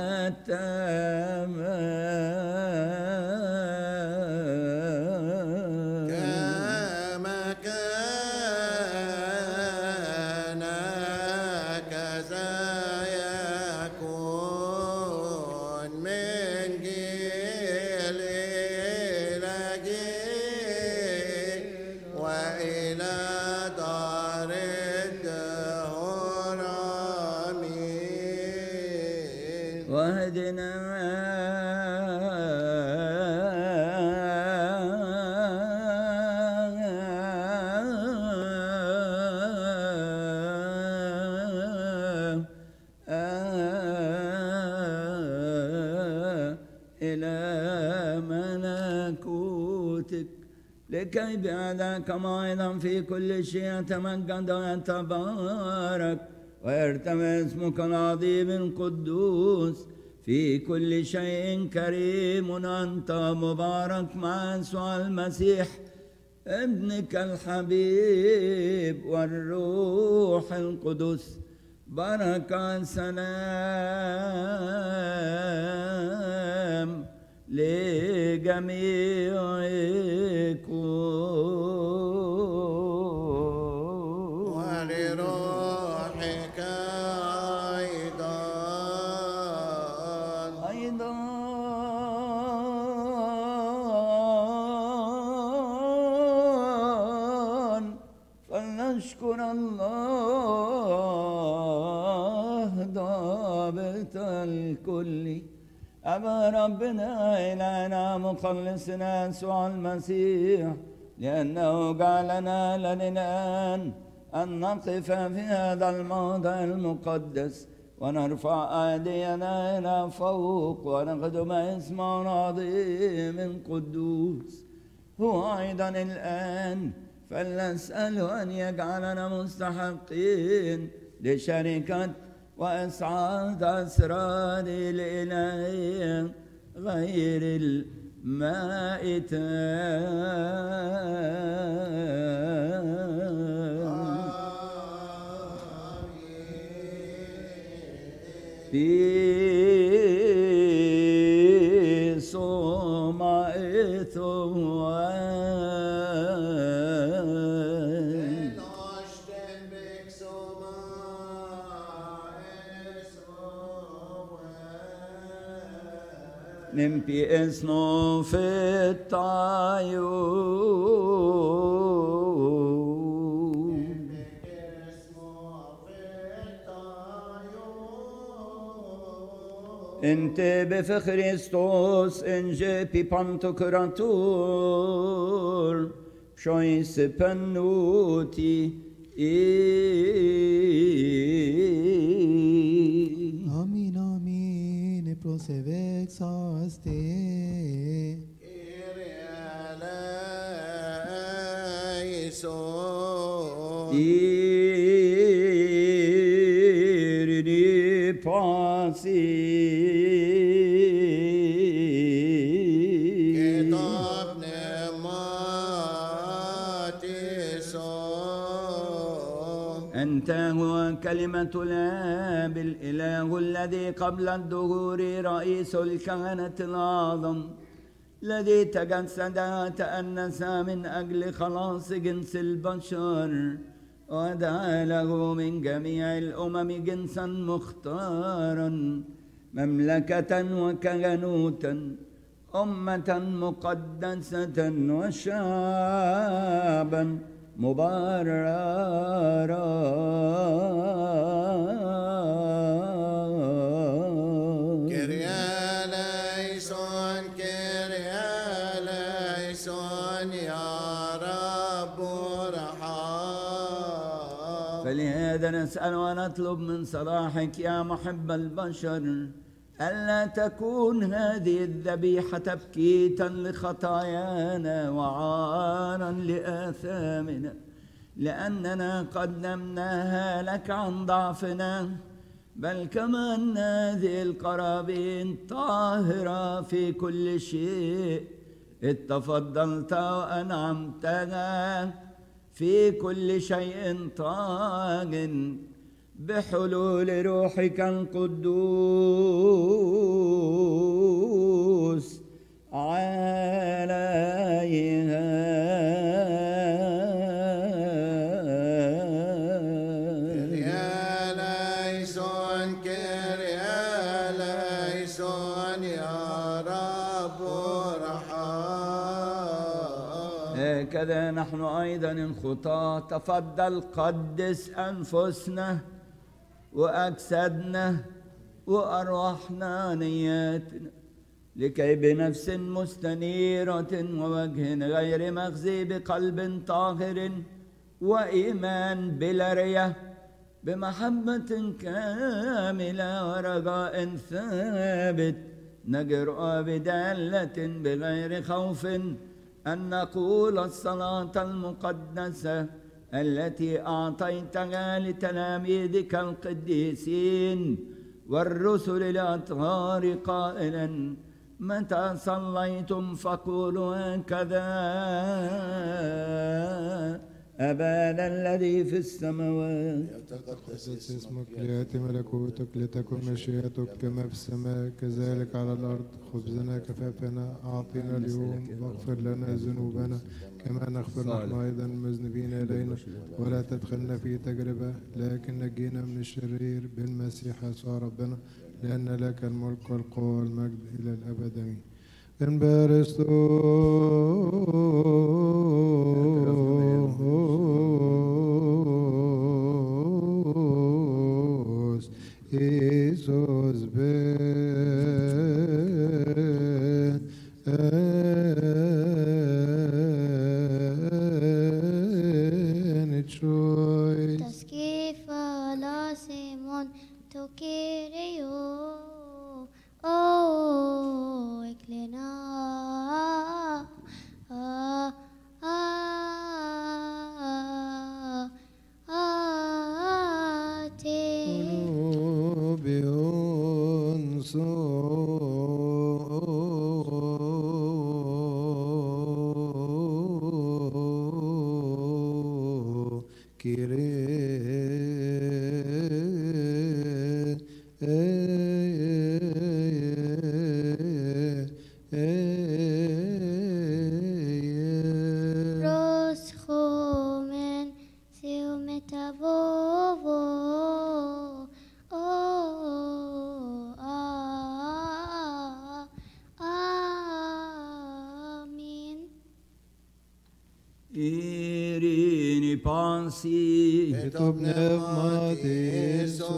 التمام كما كان كذا يكون من جيل إلى جيل وإلى دار الدهور آمين. واهدنا إلى ملكوتك لكي بعدك موعظا في كل شيء يتمجد ويتبارك ويرتفع اسمك العظيم القدوس في كل شيء كريم أنت مبارك مع يسوع المسيح ابنك الحبيب والروح القدس بركة سلام لجميعكم ولروحك أيضا أيضا فلنشكر الله ضابط الكل أبا ربنا إلهنا مخلصنا يسوع المسيح لأنه جعلنا للآن أن نقف في هذا الموضع المقدس ونرفع أيدينا إلى فوق ونخدم اسمه العظيم قدوس هو أيضا الآن فلنسأله أن يجعلنا مستحقين لشركة وإسعاد أسرار الإلهية غير المائتة في صومعته نمبي اسنو في الطيور انت بفخريستوس انجي بي بانتوكراتور شويس بنوتي Amin, amin, prosevexaste. Iridi pasi أنت هو كلمة الآب الإله الذي قبل الدهور رئيس الكهنة الأعظم الذي تجسد تأنس من أجل خلاص جنس البشر ودعا له من جميع الأمم جنسا مختارا مملكة وكهنوتا أمة مقدسة وشعبا مبررا كريا ليسون كريا ليسون يا رب ارحم. فلهذا نسأل ونطلب من صلاحك يا محب البشر ألا تكون هذه الذبيحة تبكيتا لخطايانا وعارا لآثامنا، لأننا قدمناها لك عن ضعفنا، بل كما أن هذه القرابين طاهرة في كل شيء، إذ تفضلت وأنعمتنا في كل شيء طاغ بحلول روحك القدوس عليها. كريا ليسون كريا ليسون يا رب ارحم. هكذا نحن أيضا الخطاة تفضل قدس أنفسنا وأجسادنا وأرواحنا نياتنا، لكي بنفس مستنيرة ووجه غير مخزي بقلب طاهر وإيمان بلا رية بمحبة كاملة ورجاء ثابت نجرؤ بدالة بغير خوف أن نقول الصلاة المقدسة التي أعطيتها لتلاميذك القديسين والرسل الأطهار قائلا: متى صليتم فقولوا هكذا: أبانا الذي في السماوات يتقدس قدس اسمك اسمك، ليأتي ملكوتك، لتكن مشيئتك كما في السماء كذلك على الأرض. خبزنا كفافنا أعطنا اليوم، واغفر لنا ذنوبنا كما نغفر نحن أيضا المذنبين إلينا، ولا تدخلنا في تجربة لكن نجينا من الشرير بالمسيح يسوع ربنا، لأن لك الملك والقوة والمجد إلى الأبد آمين. Embarazos Jesus ben choice. Taskifa la Simon tokirio oh eklena ah ah ah te Bion so Ros khomen seu metavovo oh ah amin. Irini pansi et pneumatiso.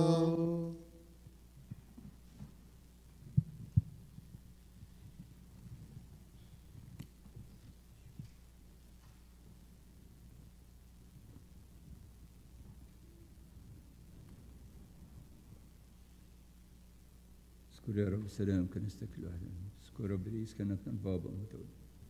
اذكر يا رب السلام كنيستك الواحدة، اذكر رب رئيس كنيستنا البابا متولي.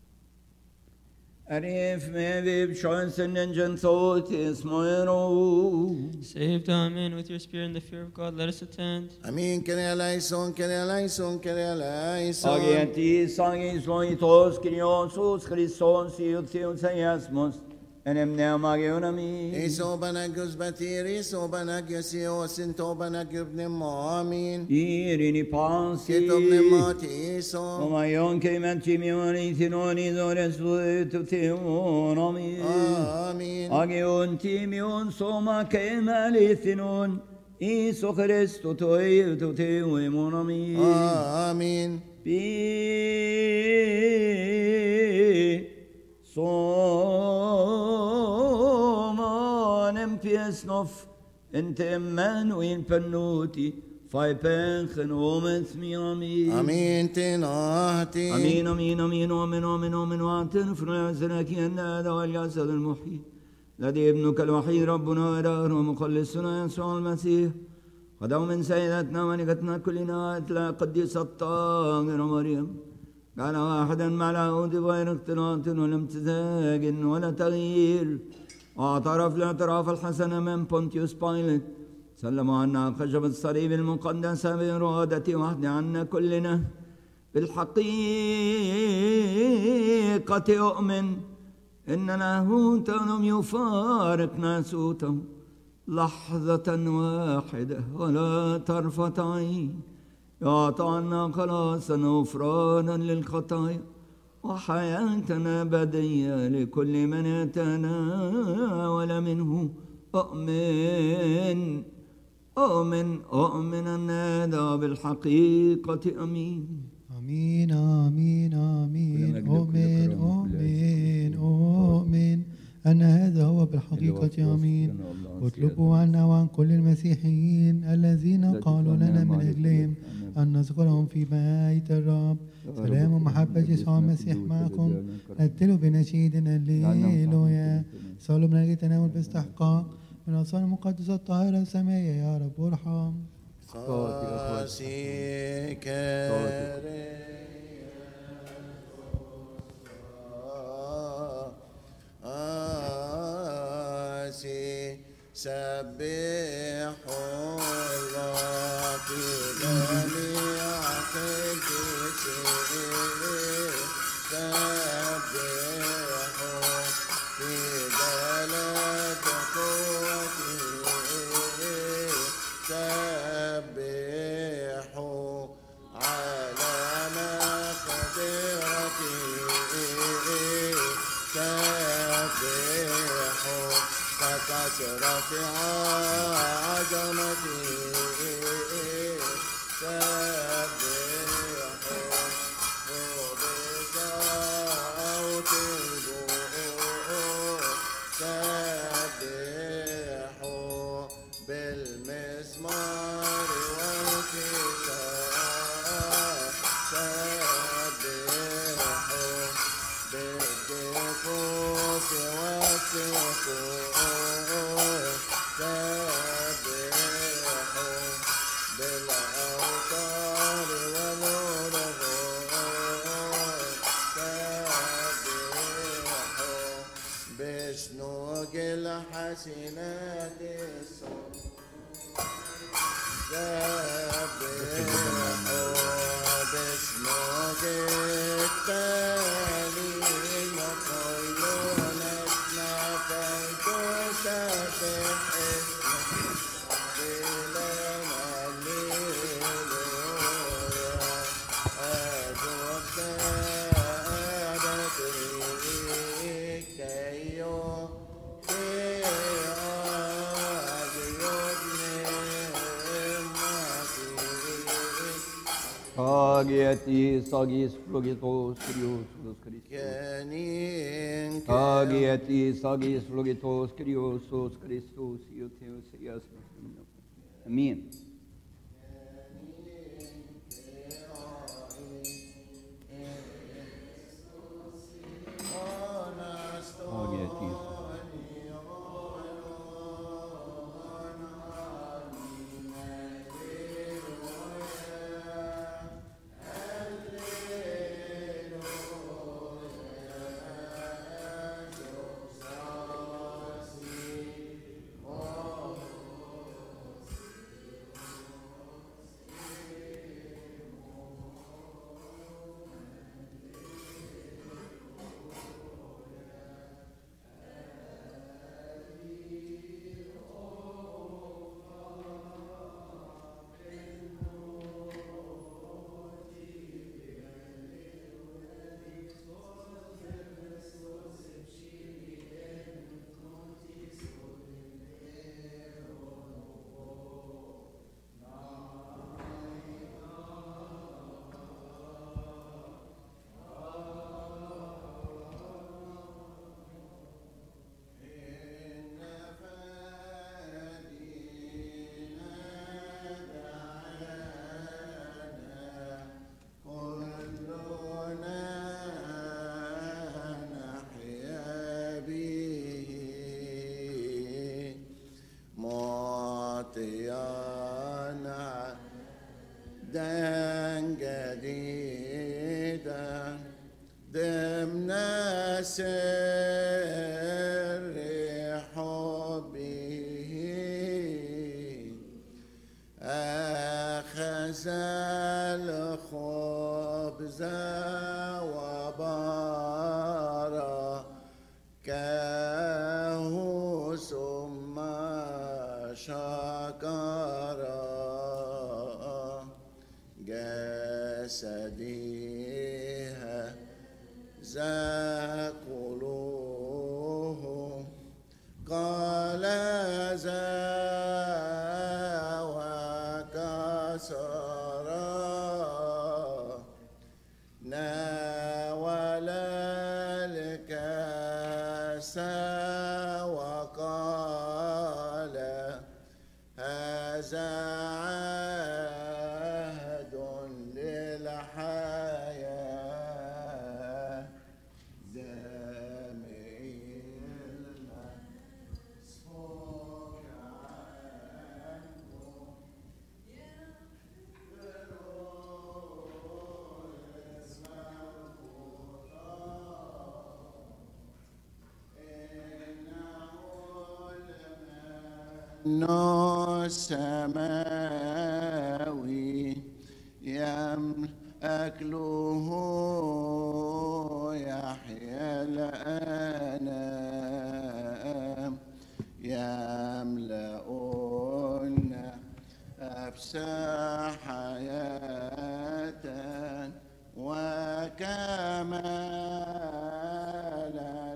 أريف ميبي بشانسن ننجن صوت اسمه Saved, amen. With your spirit and the fear of God, let us attend. Amin. Kyrie eleison, Kyrie eleison, Kyrie eleison. Agiati sagis loitos Kyrios Christos Iothios Iasmos enemnea magionami. Iso banagios batir, iso banagios ios, into banagios pneumoamin. Irini pansi Kito pneumatiso. Omayon kementimioni thinoni dores tutionami. Amin. Agion timion soma kemali thinon Iso Christo toi tutionami. Amin. somanem piesnof ente Emmanuel pennuti fai penchen omet mi amin Amin تناهتي امين امين امين امين امين امين وانت نفر يعزنك ان هذا والجسد المحيي الذي ابنك الوحيد ربنا وإله ومخلصنا يسوع المسيح قدوا من سيدتنا ونجتنا كلنا اتلا قديس الطاهر مريم كان واحدا مع العهود غير اختلاط ولا امتزاج ولا تغيير واعترف الاعتراف الحسن من بونتيوس بايلت سلموا عنا خشب الصليب المقدس بإرادة وحده عنا كلنا بالحقيقة أؤمن إن لاهوت لم يفارق ناسوته لحظة واحدة ولا طرفة عين يعطى عنا خلاصا وغفرانا للخطايا وحياتنا أبدية لكل من يتناول منه أؤمن أؤمن أؤمن أن هذا بالحقيقة أمين آمين آمين آمين أؤمن أؤمن أؤمن أن هذا هو بالحقيقة آمين اطلبوا عنا وعن كل المسيحيين الذين قالوا لنا من أجلهم أن نذكرهم في بيت الرب. سلام ومحبة يسوع المسيح معكم. نتلوا بنشيدنا الليلويا. صلوا من أجل تناول باستحقاق من الأصوات المقدسة الطاهرة السمائية. يا رب ارحم. صاسي آسي سبحوا الله في جميع قدسه سبحوا في بلد قوته سبحوا على مقدرته سبحوا ككثرة عظمته سبحوا وبصوت البؤور سبحوا بالمزمار والكسار سبحوا بالدفوف والسقور سبحوا بالأوتار والرغور سبحوا بشنوق الحسنات الصوت سبحوا باسمك التالي نقولون نفيت سبح اسمك بلنا الليلويا أدوك سادتي كي Agiati sagis flugitos Christus Christus. كانين Agiati sagis flugitos Christus Christus. Iotheus ias. Amen. Agiati. معطيانا دن جديدا ضمن سر حبه أخذ الخبز وباركه ثم شكر جسدها زاكلوه قال ذا وكسر ناول الكاس وقال هذا عهد للحياة دمعنا صفوك عنكم إنه السماوي يملأ أكله يحيى الأنام يملأ النفس حياة وكمالا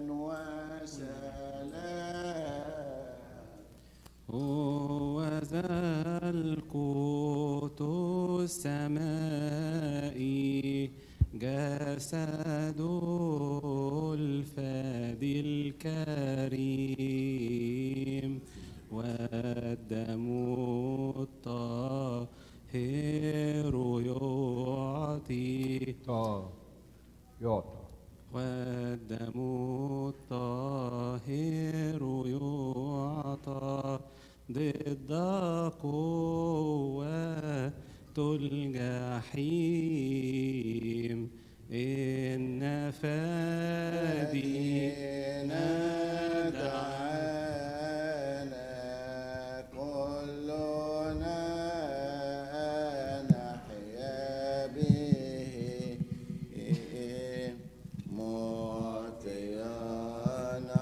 وسلام هو ذا القوت السمائي جسد الفادي الكريم والدم الطاهر يعطي يعطى والدم الطاهر يعطى ضد قوة الجحيم إن فادينا دعانا كلنا نحيا به معطيانا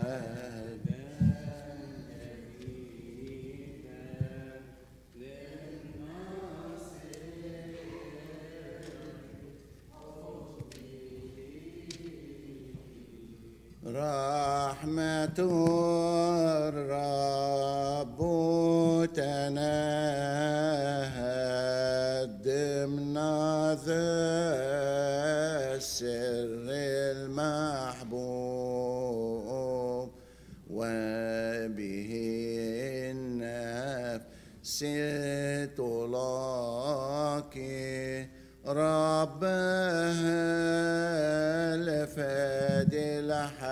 رحمة الرب تنهد ضمن ذا السر المحبوب وبه النفس تلاقي ربها الفادي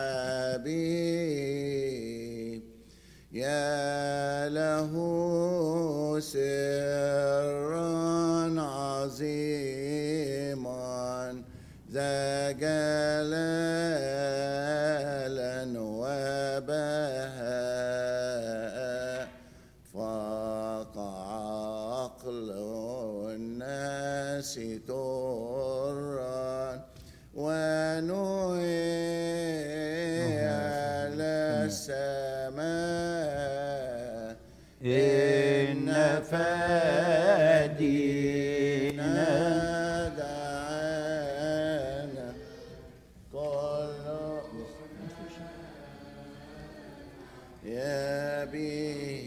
الحبيب يا له سرا عظيما ذا جلالا وبهاء فاق عقل الناس ترا ونوي على السماء إن فادينا دعانا كل يا به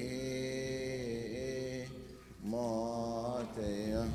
معطيا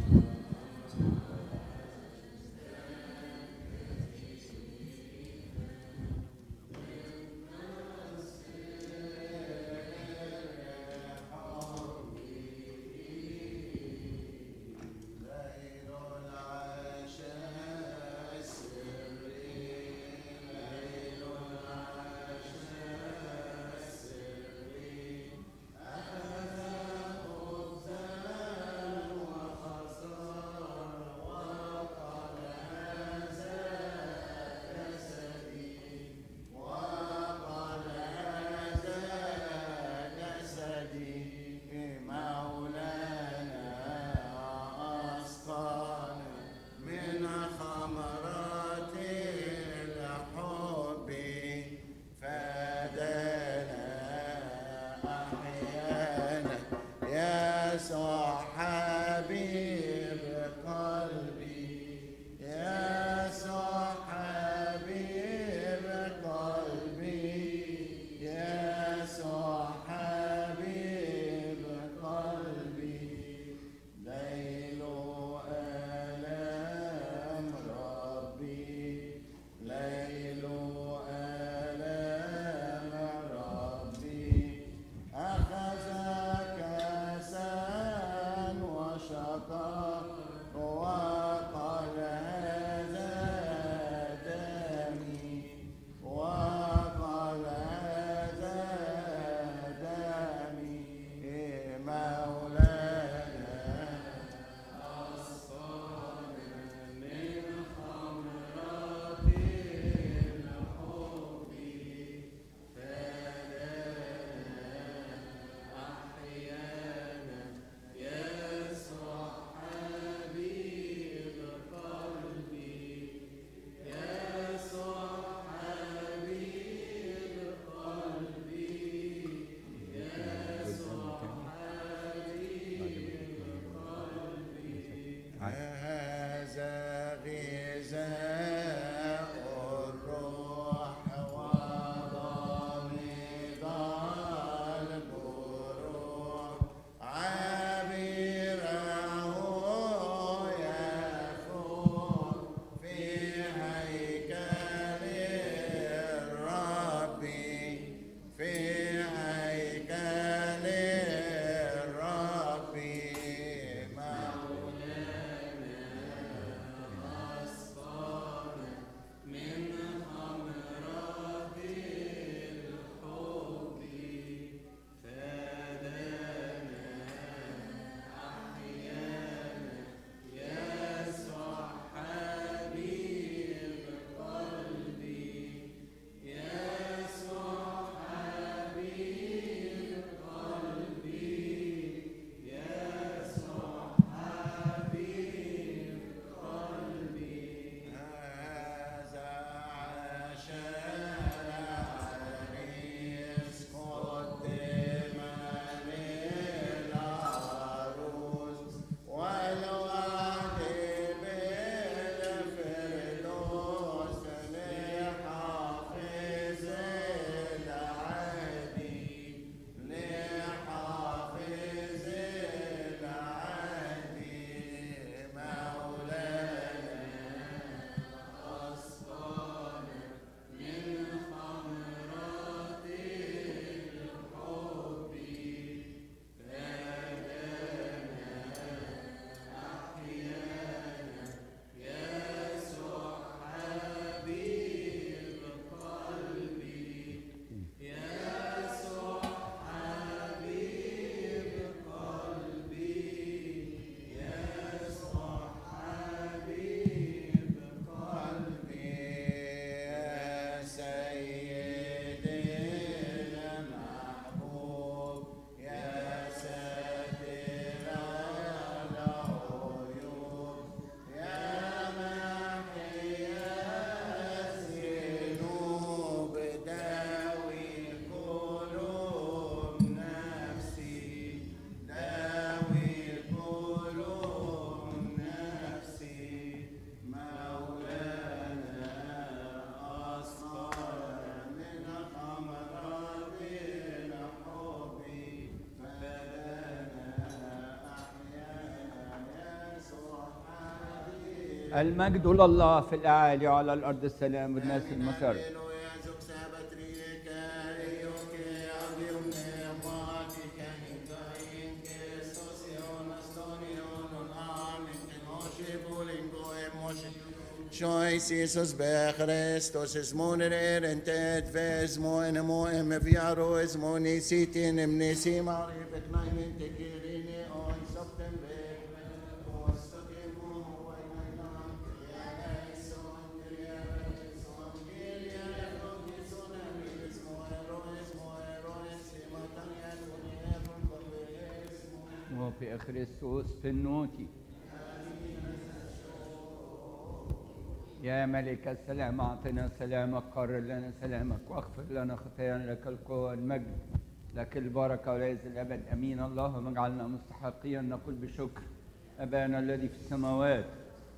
المجد لله في الأعالي وعلى الأرض السلام والناس المسار. Choice Jesus be Christos is moner and ted ves mo en mo em viaro is mo ni sitin em ni simari bet nine te kirine on September o stemo wai nine so kiria so kiria no kisona is mo eroes mo eroes matania no وفي كريستوس في النوتي. يا ملك السلام أعطنا سلامك، قرر لنا سلامك، واغفر لنا خطايانا، لك القوة والمجد، لك البركة وليس الأبد. أمين. اللهم اجعلنا مستحقين نقول بشكر أبانا الذي في السماوات.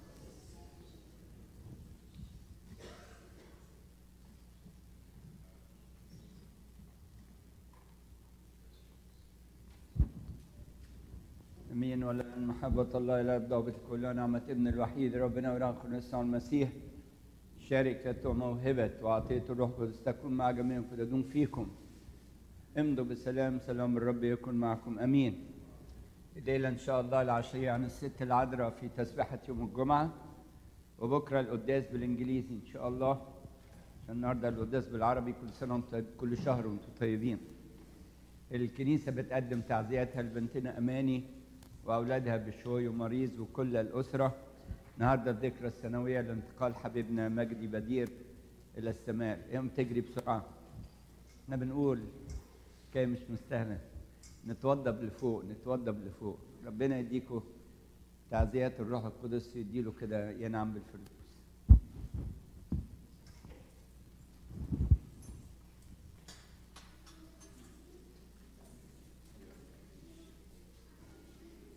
امين. ولان محبه الله لا يبدأ بكل نعمه ابن الوحيد ربنا وراخر يسوع المسيح شركه وموهبه وعطيه الروح القدس تكون مع جميعكم وتدوم فيكم. امضوا بسلام، سلام الرب يكن معكم. امين. الليله ان شاء الله العشيه عن الست العذراء في تسبيحه يوم الجمعه، وبكره القداس بالانجليزي ان شاء الله، عشان النهارده القداس بالعربي. كل سنه وانتم كل شهر وانتم طيبين. الكنيسه بتقدم تعزياتها لبنتنا اماني وأولادها بشوي ومريض وكل الأسرة. النهارده الذكرى السنوية لانتقال حبيبنا مجدي بدير إلى السماء. يوم تجري بسرعة. احنا بنقول كي مش مستاهلة، نتوضب لفوق نتوضب لفوق. ربنا يديكوا تعزيات الروح القدس، يديله كده ينعم بالفردوس.